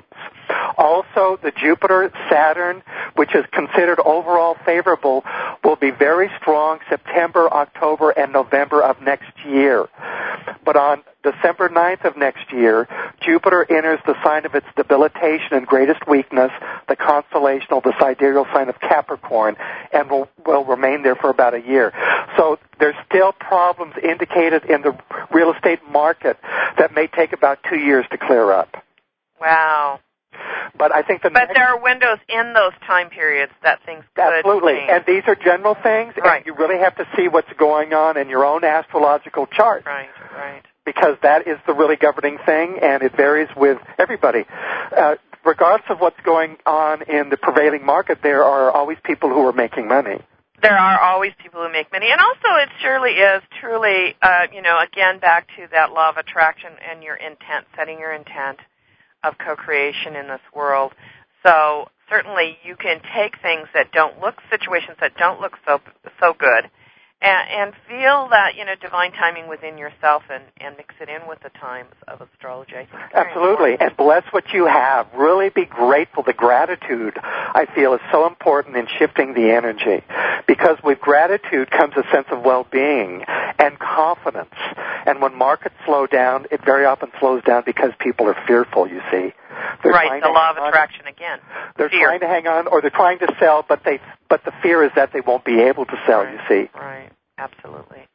Speaker 3: Also, the Jupiter-Saturn, which is considered overall favorable, will be very strong September, October, and November of next year. But on December ninth of next year, Jupiter enters the sign of its debilitation and greatest weakness, the constellational, the sidereal sign of Capricorn, and will, will remain there for about a year. So there's still problems indicated in the real estate market that may take about two years to clear up.
Speaker 2: Wow.
Speaker 3: But I think the
Speaker 2: But
Speaker 3: next,
Speaker 2: there are windows in those time periods that things could
Speaker 3: absolutely,
Speaker 2: change.
Speaker 3: and these are general things,
Speaker 2: right.
Speaker 3: and you really have to see what's going on in your own astrological chart.
Speaker 2: Right, right.
Speaker 3: Because that is the really governing thing, and it varies with everybody. Uh, regardless of what's going on in the prevailing market, there are always people who are making money.
Speaker 2: There are always people who make money. And also it surely is truly, uh, you know, again, back to that law of attraction and your intent, setting your intent of co-creation in this world. So certainly you can take things that don't look, situations that don't look so so good, and, and feel that, you know, divine timing within yourself and, and mix it in with the times of astrology. I think
Speaker 3: Absolutely,
Speaker 2: important.
Speaker 3: and bless what you have. Really be grateful. The gratitude, I feel, is so important in shifting the energy, because with gratitude comes a sense of well-being and confidence. And when markets slow down, it very often slows down because people are fearful, you see. They're
Speaker 2: right, the law of attraction again.
Speaker 3: They're
Speaker 2: Fear.
Speaker 3: trying to hang on, or they're trying to sell, but they but the fear is that they won't be able to sell,
Speaker 2: right,
Speaker 3: you see.
Speaker 2: Right, absolutely.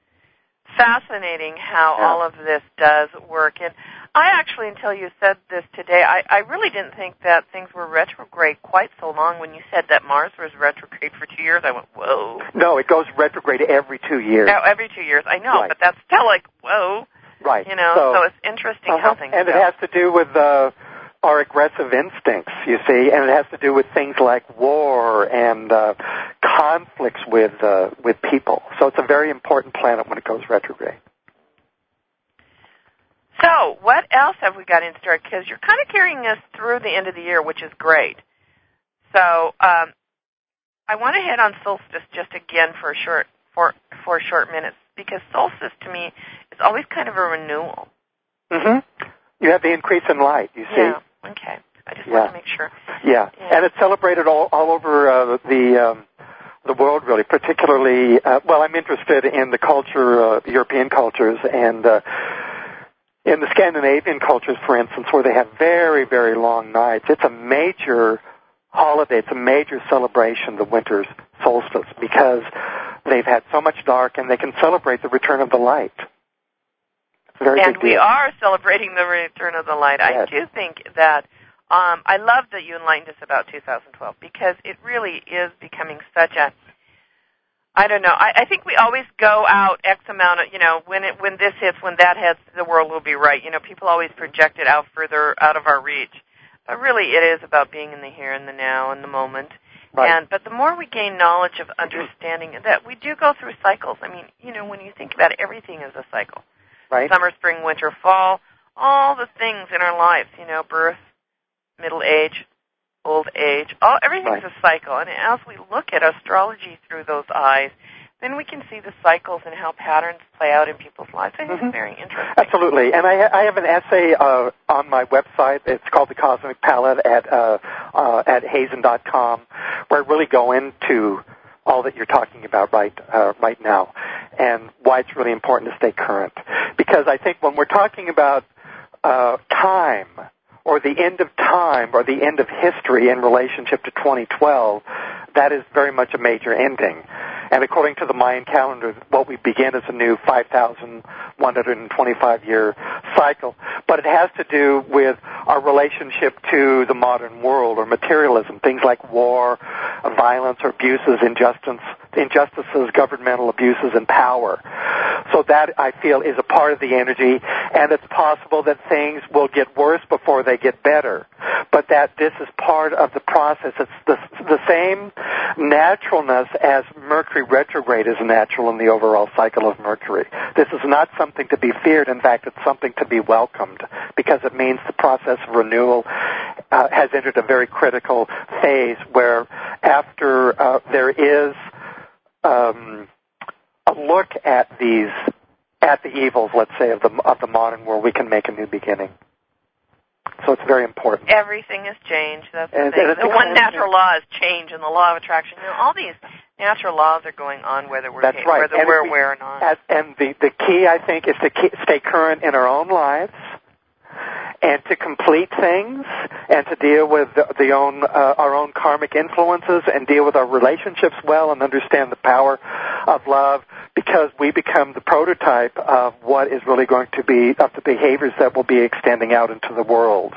Speaker 2: Fascinating how
Speaker 3: yeah.
Speaker 2: all of this does work. And I actually, until you said this today, I, I really didn't think that things were retrograde quite so long. When you said that Mars was retrograde for two years, I went, whoa.
Speaker 3: No, it goes retrograde every two years.
Speaker 2: Oh, every two years, I know,
Speaker 3: right.
Speaker 2: but that's still like, whoa.
Speaker 3: Right.
Speaker 2: You know,
Speaker 3: so,
Speaker 2: so it's interesting
Speaker 3: uh-huh.
Speaker 2: how things
Speaker 3: And
Speaker 2: go.
Speaker 3: it has to do with uh, our aggressive instincts, you see, and it has to do with things like war and uh, conflicts with uh, with people. So it's a very important planet when it goes retrograde.
Speaker 2: So what else have we got in store? Because you're kind of carrying us through the end of the year, which is great. So um, I want to hit on solstice just again for a short for for a short minute, because solstice to me is always kind of a renewal.
Speaker 3: Mm-hmm. You have the increase in light, you see.
Speaker 2: Yeah. Okay. I just
Speaker 3: yeah.
Speaker 2: want to make sure.
Speaker 3: Yeah. yeah. And it's celebrated all, all over uh, the um, the world, really, particularly, uh, well, I'm interested in the culture, uh, European cultures, and uh, in the Scandinavian cultures, for instance, where they have very, very long nights. It's a major holiday. It's a major celebration, the winter solstice, because they've had so much dark, and they can celebrate the return of the light. Very
Speaker 2: and
Speaker 3: big
Speaker 2: we
Speaker 3: deal.
Speaker 2: are celebrating the return of the light.
Speaker 3: Yes.
Speaker 2: I do think that um, I love that you enlightened us about two thousand twelve, because it really is becoming such a, I don't know, I, I think we always go out X amount of, you know, when it when this hits, when that hits, the world will be right. You know, people always project it out further out of our reach. But really it is about being in the here and the now and the moment.
Speaker 3: Right.
Speaker 2: And but the more we gain knowledge of understanding that we do go through cycles. I mean, you know, when you think about it, everything is a cycle.
Speaker 3: Right.
Speaker 2: Summer, spring, winter, fall, all the things in our lives, you know, birth, middle age, old age, all everything's
Speaker 3: right.
Speaker 2: a cycle. And as we look at astrology through those eyes, then we can see the cycles and how patterns play out in people's lives. I think
Speaker 3: mm-hmm.
Speaker 2: it's very interesting.
Speaker 3: Absolutely. And I, I have an essay uh, on my website. It's called The Cosmic Palette at uh, uh, at hazen dot com, where I really go into all that you're talking about right uh, right now, and why it's really important to stay current. Because I think when we're talking about uh, time, or the end of time, or the end of history in relationship to twenty twelve, that is very much a major ending. And according to the Mayan calendar, what we begin is a new five thousand one hundred twenty-five year cycle. But it has to do with our relationship to the modern world, or materialism, things like war, violence, or abuses, injustice, injustices, governmental abuses, and power. So that, I feel, is a part of the energy, and it's possible that things will get worse before they get better, but that this is part of the process. It's the, the same naturalness as Mercury retrograde is natural in the overall cycle of Mercury. This is not something to be feared. In fact, it's something to be welcomed, because it means the process of renewal uh, has entered a very critical phase where after uh, there is um, a look at these, at the evils, let's say, of the of the modern world, we can make a new beginning. So it's very important.
Speaker 2: Everything has changed. That's the
Speaker 3: and,
Speaker 2: thing.
Speaker 3: And
Speaker 2: the one natural law is change, and the law of attraction. You know, all these natural laws are going on, whether we're
Speaker 3: That's right.
Speaker 2: whether
Speaker 3: and
Speaker 2: we're
Speaker 3: we,
Speaker 2: aware or not.
Speaker 3: As, and the the key, I think, is to keep, stay current in our own lives, and to complete things, and to deal with the, the own uh, our own karmic influences, and deal with our relationships well, and understand the power of love, because we become the prototype of what is really going to be, of the behaviors that will be extending out into the world.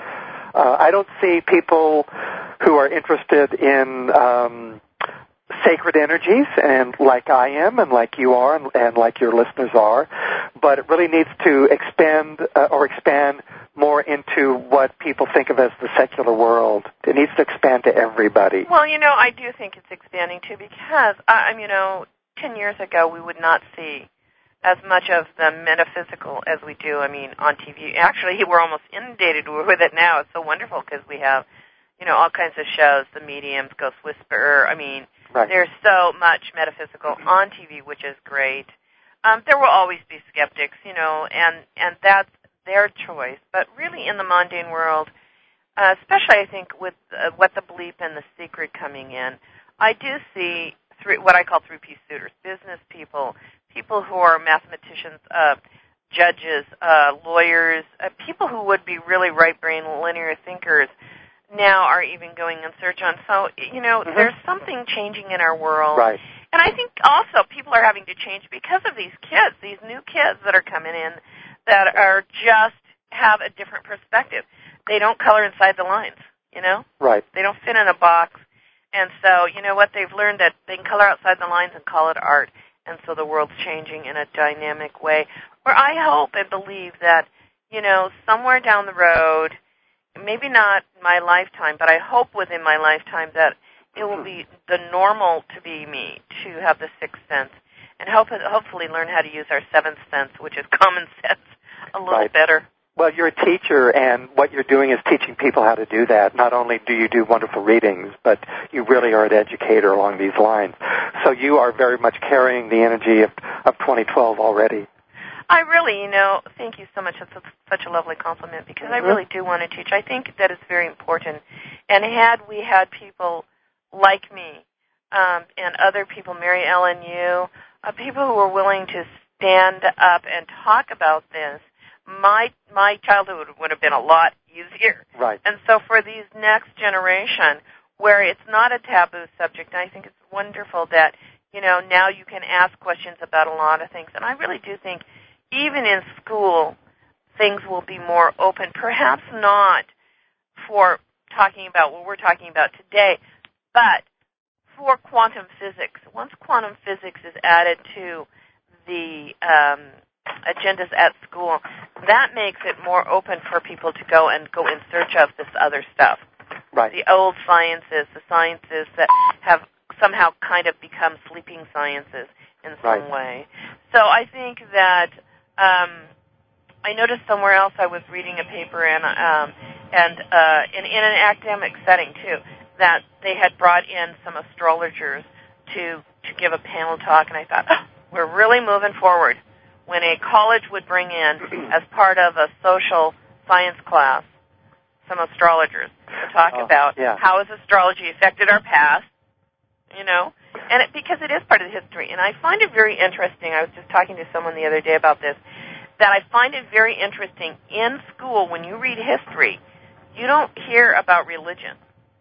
Speaker 3: Uh, I don't see people who are interested in um, sacred energies, and like I am, and like you are, and, and like your listeners are, but it really needs to expand uh, or expand more into what people think of as the secular world. It needs to expand to everybody.
Speaker 2: Well, you know, I do think it's expanding too, because I, I'm, you know, ten years ago we would not see as much of the metaphysical as we do, I mean, on T V. Actually, we're almost inundated with it now. It's so wonderful because we have, you know, all kinds of shows, The Mediums, Ghost Whisperer. I mean,
Speaker 3: right.
Speaker 2: There's so much metaphysical on T V, which is great. Um, there will always be skeptics, you know, and, and that's their choice. But really in the mundane world, uh, especially I think with uh, what the belief and the secret coming in, I do see three, what I call three-piece suitors, business people, people who are mathematicians, uh, judges, uh, lawyers, uh, people who would be really right-brain, linear thinkers, now are even going in search on. So, you know, mm-hmm. there's something changing in our world.
Speaker 3: Right.
Speaker 2: And I think also people are having to change because of these kids, these new kids that are coming in that are just have a different perspective. They don't color inside the lines, you know?
Speaker 3: Right.
Speaker 2: They don't fit in a box. And so, you know what, they've learned that they can color outside the lines and call it art. And so the world's changing in a dynamic way where I hope and believe that, you know, somewhere down the road, maybe not my lifetime, but I hope within my lifetime that it will be the normal to be me, to have the sixth sense, and hope, hopefully learn how to use our seventh sense, which is common sense, a little
Speaker 3: right.
Speaker 2: better.
Speaker 3: Well, you're a teacher, and what you're doing is teaching people how to do that. Not only do you do wonderful readings, but you really are an educator along these lines. So you are very much carrying the energy of, of twenty twelve already.
Speaker 2: I really, you know, thank you so much. That's such a lovely compliment, because mm-hmm. I really do want to teach. I think that is very important. And had we had people like me um, and other people, Mary Ellen, you, uh, people who were willing to stand up and talk about this, my my childhood would have been a lot easier.
Speaker 3: Right.
Speaker 2: And so for these next generation, where it's not a taboo subject, I think it's wonderful that, you know, now you can ask questions about a lot of things. And I really do think even in school, things will be more open. Perhaps not for talking about what we're talking about today, but for quantum physics. Once quantum physics is added to the um, agendas at school, that makes it more open for people to go and go in search of this other stuff.
Speaker 3: Right.
Speaker 2: The old sciences, the sciences that have somehow kind of become sleeping sciences in some
Speaker 3: right.
Speaker 2: way. So I think that um, I noticed somewhere else I was reading a paper in, um, and uh, in, in an academic setting too, that they had brought in some astrologers to to give a panel talk, and I thought, oh, we're really moving forward. When a college would bring in, as part of a social science class, some astrologers to talk
Speaker 3: oh,
Speaker 2: about
Speaker 3: yeah.
Speaker 2: how has astrology affected our past, you know, and it, because it is part of the history. And I find it very interesting. I was just talking to someone the other day about this, that I find it very interesting in school when you read history, you don't hear about religion.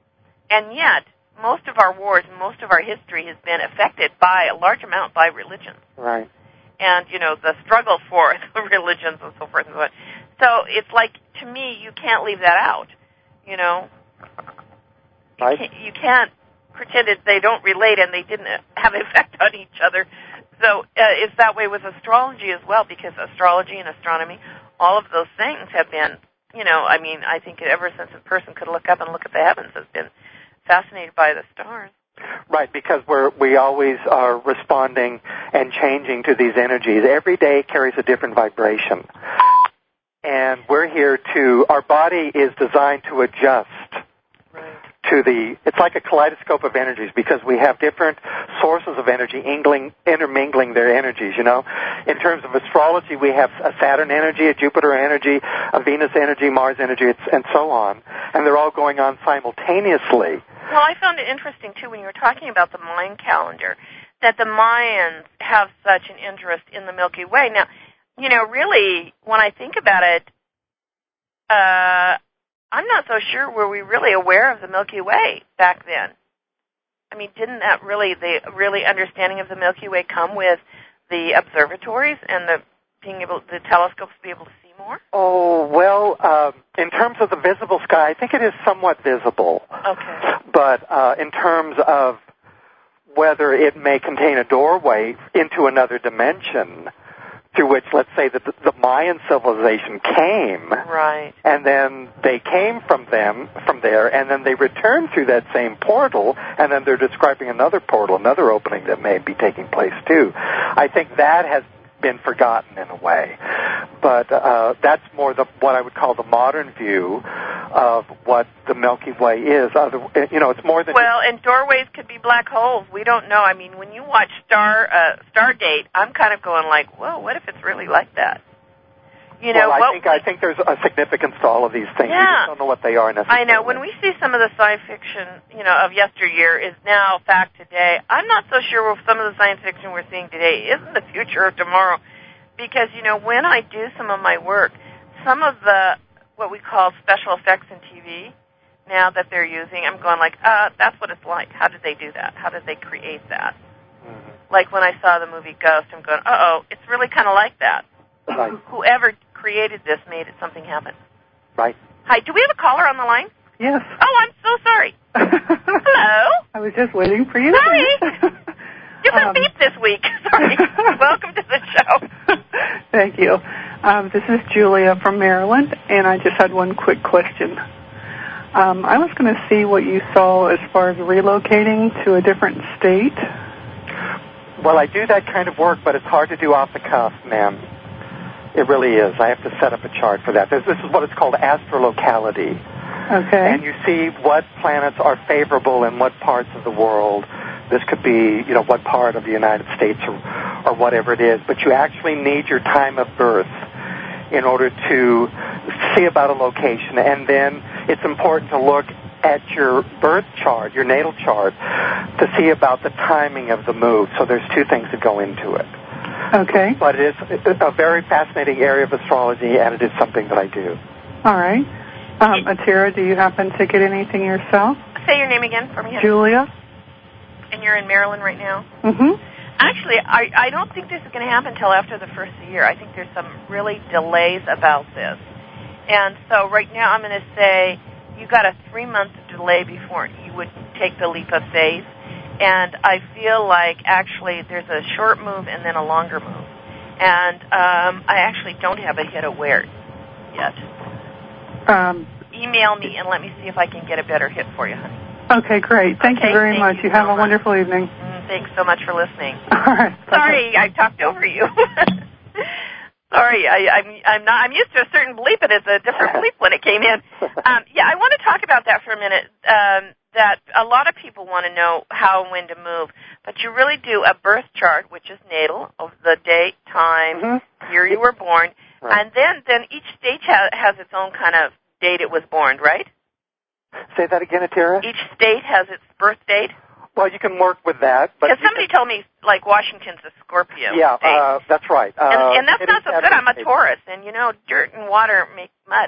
Speaker 2: And yet, most of our wars, most of our history has been affected by a large amount by religions.
Speaker 3: Right.
Speaker 2: And, you know, the struggle for the religions and so forth and so on. So it's like, to me, you can't leave that out, you know.
Speaker 3: Right.
Speaker 2: You can't, you can't pretended they don't relate and they didn't have an effect on each other. So uh, it's that way with astrology as well, because astrology and astronomy, all of those things have been, you know, I mean, I think ever since a person could look up and look at the heavens has been fascinated by the stars.
Speaker 3: Right, because we're, we always are responding and changing to these energies. Every day carries a different vibration. And we're here to, our body is designed to adjust right. to the, it's like a kaleidoscope of energies, because we have different sources of energy ingling, intermingling their energies, you know. In terms of astrology, we have a Saturn energy, a Jupiter energy, a Venus energy, Mars energy, and so on. And they're all going on simultaneously.
Speaker 2: Well, I found it interesting, too, when you were talking about the Mayan calendar, that the Mayans have such an interest in the Milky Way. Now, you know, really, when I think about it, uh, I'm not so sure were we really aware of the Milky Way back then. I mean, didn't that really, the really understanding of the Milky Way come with the observatories and the being able, the telescopes to be able to see more?
Speaker 3: Oh, well, um, in terms of the visible sky, I think it is somewhat visible.
Speaker 2: Okay.
Speaker 3: But uh, in terms of whether it may contain a doorway into another dimension through which, let's say, that the, the Mayan civilization came,
Speaker 2: right,
Speaker 3: and then they came from them, from there, and then they returned through that same portal, and then they're describing another portal, another opening that may be taking place too. I think that has been forgotten in a way, but uh, that's more the what I would call the modern view of what the Milky Way is. Other, you know, it's more than
Speaker 2: well, and doorways could be black holes. We don't know. I mean, when you watch Star uh, Stargate, I'm kind of going like, whoa, what if it's really like that? You know,
Speaker 3: well, I
Speaker 2: what
Speaker 3: think I think there's a significance to all of these things.
Speaker 2: Yeah.
Speaker 3: We just don't know what they are necessarily.
Speaker 2: I know. When we see some of the science fiction, you know, of yesteryear is now fact today, I'm not so sure if some of the science fiction we're seeing today isn't the future of tomorrow. Because, you know, when I do some of my work, some of the, what we call special effects in T V, now that they're using, I'm going like, uh, that's what it's like. How did they do that? How did they create that? Mm-hmm. Like when I saw the movie Ghost, I'm going, uh-oh, it's really kind of like that.
Speaker 3: Right.
Speaker 2: Whoever created this made it something happen.
Speaker 3: Right.
Speaker 2: Hi, do we have a caller on the line?
Speaker 4: Yes.
Speaker 2: Oh, I'm so sorry. Hello?
Speaker 4: I was just waiting for you.
Speaker 2: Sorry. You can um, beep this week. Sorry. Welcome to the show.
Speaker 4: Thank you. Um, this is Julia from Maryland, and I just had one quick question. Um, I was going to see what you saw as far as relocating to a different state.
Speaker 3: Well, I do that kind of work, but it's hard to do off the cuff, ma'am. It really is. I have to set up a chart for that. This, this is what it's called astrolocality.
Speaker 4: Okay.
Speaker 3: And you see what planets are favorable in what parts of the world. This could be, you know, what part of the United States or, or whatever it is. But you actually need your time of birth in order to see about a location. And then it's important to look at your birth chart, your natal chart, to see about the timing of the move. So there's two things that go into it.
Speaker 4: Okay.
Speaker 3: But it is a very fascinating area of astrology, and it is something that I do.
Speaker 4: All right. Um, Atira, do you happen to get anything yourself?
Speaker 2: Say your name again for me.
Speaker 4: Julia.
Speaker 2: And you're in Maryland right now?
Speaker 4: Mm-hmm.
Speaker 2: Actually, I, I don't think this is going to happen until after the first of the year. I think there's some really delays about this. And so right now I'm going to say you got a three-month delay before you would take the leap of faith. And I feel like actually there's a short move and then a longer move. And um, I actually don't have a hit of where yet.
Speaker 4: Um,
Speaker 2: Email me and let me see if I can get a better hit for you, honey.
Speaker 4: Okay, great. Thank
Speaker 2: okay,
Speaker 4: you very
Speaker 2: thank
Speaker 4: much.
Speaker 2: You,
Speaker 4: you have
Speaker 2: so
Speaker 4: a wonderful
Speaker 2: much.
Speaker 4: evening.
Speaker 2: Mm, thanks so much for listening.
Speaker 4: All right.
Speaker 2: Sorry, I talked over you. Sorry, I, I'm I'm not. I'm used to a certain bleep, and it's a different bleep when it came in. Um, yeah, I want to talk about that for a minute. Um, that a lot of people want to know how and when to move, but you really do a birth chart, which is natal, of the date, time, mm-hmm. year you were born, right. and then then each state ha- has its own kind of date it was born, right?
Speaker 3: Say that again, Atira?
Speaker 2: Each state has its birth date?
Speaker 3: Well, you can work with that.
Speaker 2: Because somebody can... told me, like, Washington's a Scorpio
Speaker 3: Yeah,
Speaker 2: state.
Speaker 3: uh, that's right. Uh,
Speaker 2: and, and that's not so good. I'm a Taurus, and, you know, dirt and water make mud.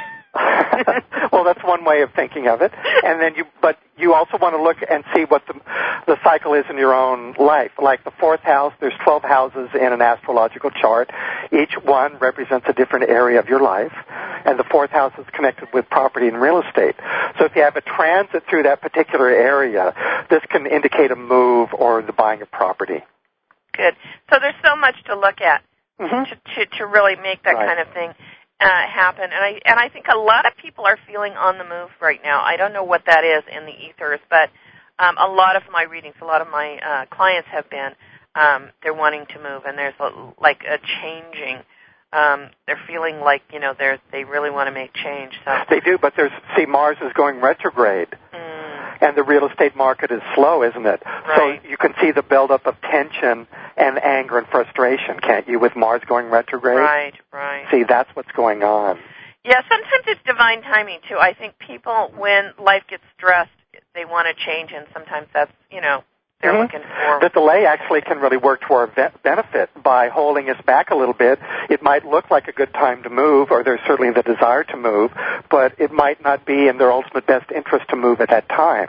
Speaker 3: Well, that's one way of thinking of it. And then you, but you also want to look and see what the the cycle is in your own life. Like the fourth house, there's twelve houses in an astrological chart. Each one represents a different area of your life, and the fourth house is connected with property and real estate. So if you have a transit through that particular area, this can indicate a move or the buying of property.
Speaker 2: Good. So there's so much to look at
Speaker 3: mm-hmm.
Speaker 2: to, to to really make that
Speaker 3: right.
Speaker 2: kind of thing uh, happen. And I and I think a lot of people are feeling on the move right now. I don't know what that is in the ethers, but um, a lot of my readings, a lot of my uh, clients have been um, they're wanting to move, and there's a, like a changing. Um, they're feeling like you know they're they really want to make change. So
Speaker 3: they do, but there's see Mars is going retrograde.
Speaker 2: Mm.
Speaker 3: And the real estate market is slow, isn't it?
Speaker 2: Right.
Speaker 3: So you can see the buildup of tension and anger and frustration, can't you, with Mars going retrograde?
Speaker 2: Right, right.
Speaker 3: See, that's what's going on.
Speaker 2: Yeah, sometimes it's divine timing, too. I think people, when life gets stressed, they want to change, and sometimes that's, you know, they're
Speaker 3: mm-hmm.
Speaker 2: looking for...
Speaker 3: The delay actually can really work to our be- benefit by holding us back a little bit. It might look like a good time to move, or there's certainly the desire to move, but it might not be in their ultimate best interest to move at that time.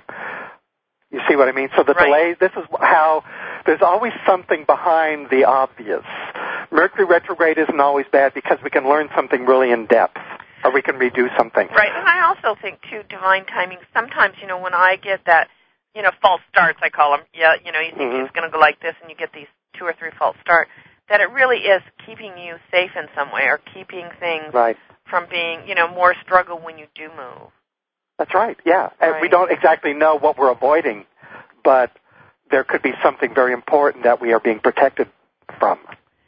Speaker 3: You see what I mean? So the
Speaker 2: right.
Speaker 3: delay, this is how, there's always something behind the obvious. Mercury retrograde isn't always bad because we can learn something really in depth, or we can redo something.
Speaker 2: Right, and I also think, too, divine timing, sometimes, you know, when I get that, you know, false starts, I call them. Yeah, you know, you think
Speaker 3: mm-hmm.
Speaker 2: it's going to go like this, and you get these two or three false starts. That it really is keeping you safe in some way, or keeping things
Speaker 3: right.
Speaker 2: from being, you know, more struggle when you do move.
Speaker 3: That's right. Yeah, and
Speaker 2: right.
Speaker 3: we don't exactly know what we're avoiding, but there could be something very important that we are being protected from.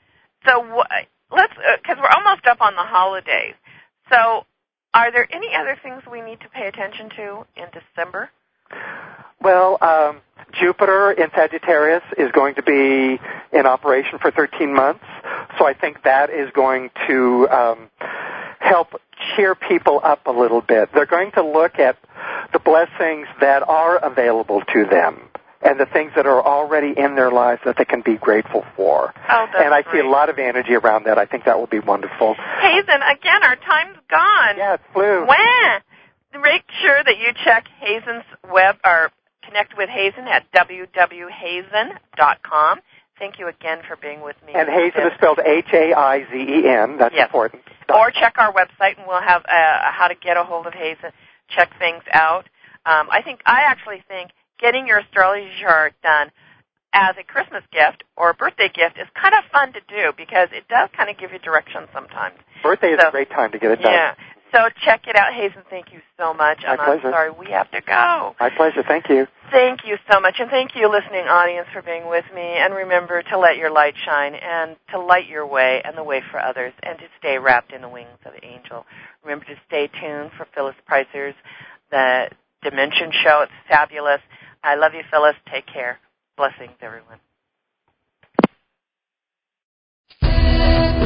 Speaker 2: So let's, because uh, we're almost up on the holidays. So, are there any other things we need to pay attention to in December?
Speaker 3: Well, um, Jupiter in Sagittarius is going to be in operation for thirteen months, so I think that is going to um, help cheer people up a little bit. They're going to look at the blessings that are available to them and the things that are already in their lives that they can be grateful for.
Speaker 2: Oh, that's
Speaker 3: and I
Speaker 2: great.
Speaker 3: see a lot of energy around that. I think that will be wonderful.
Speaker 2: Hazen, again, our time's gone.
Speaker 3: Yeah, it flew.
Speaker 2: When? Make sure that you check Hazen's web, or connect with Hazen at w w w dot hazen dot com. Thank you again for being with me.
Speaker 3: And Hazen is spelled H A I Z E N. That's
Speaker 2: yes.
Speaker 3: important.
Speaker 2: Or check our website, and we'll have uh, how to get a hold of Hazen, check things out. Um, I think I actually think getting your astrology chart done as a Christmas gift or a birthday gift is kind of fun to do because it does kind of give you direction sometimes.
Speaker 3: Birthday is
Speaker 2: so,
Speaker 3: a great time to get it done.
Speaker 2: Yeah. So check it out, Hazen. Thank you so much.
Speaker 3: My
Speaker 2: and
Speaker 3: pleasure.
Speaker 2: I'm sorry we have to go.
Speaker 3: My pleasure. Thank you.
Speaker 2: Thank you so much. And thank you, listening audience, for being with me. And remember to let your light shine and to light your way and the way for others and to stay wrapped in the wings of the angel. Remember to stay tuned for Phyllis Preiser's The Dimension Show. It's fabulous. I love you, Phyllis. Take care. Blessings, everyone.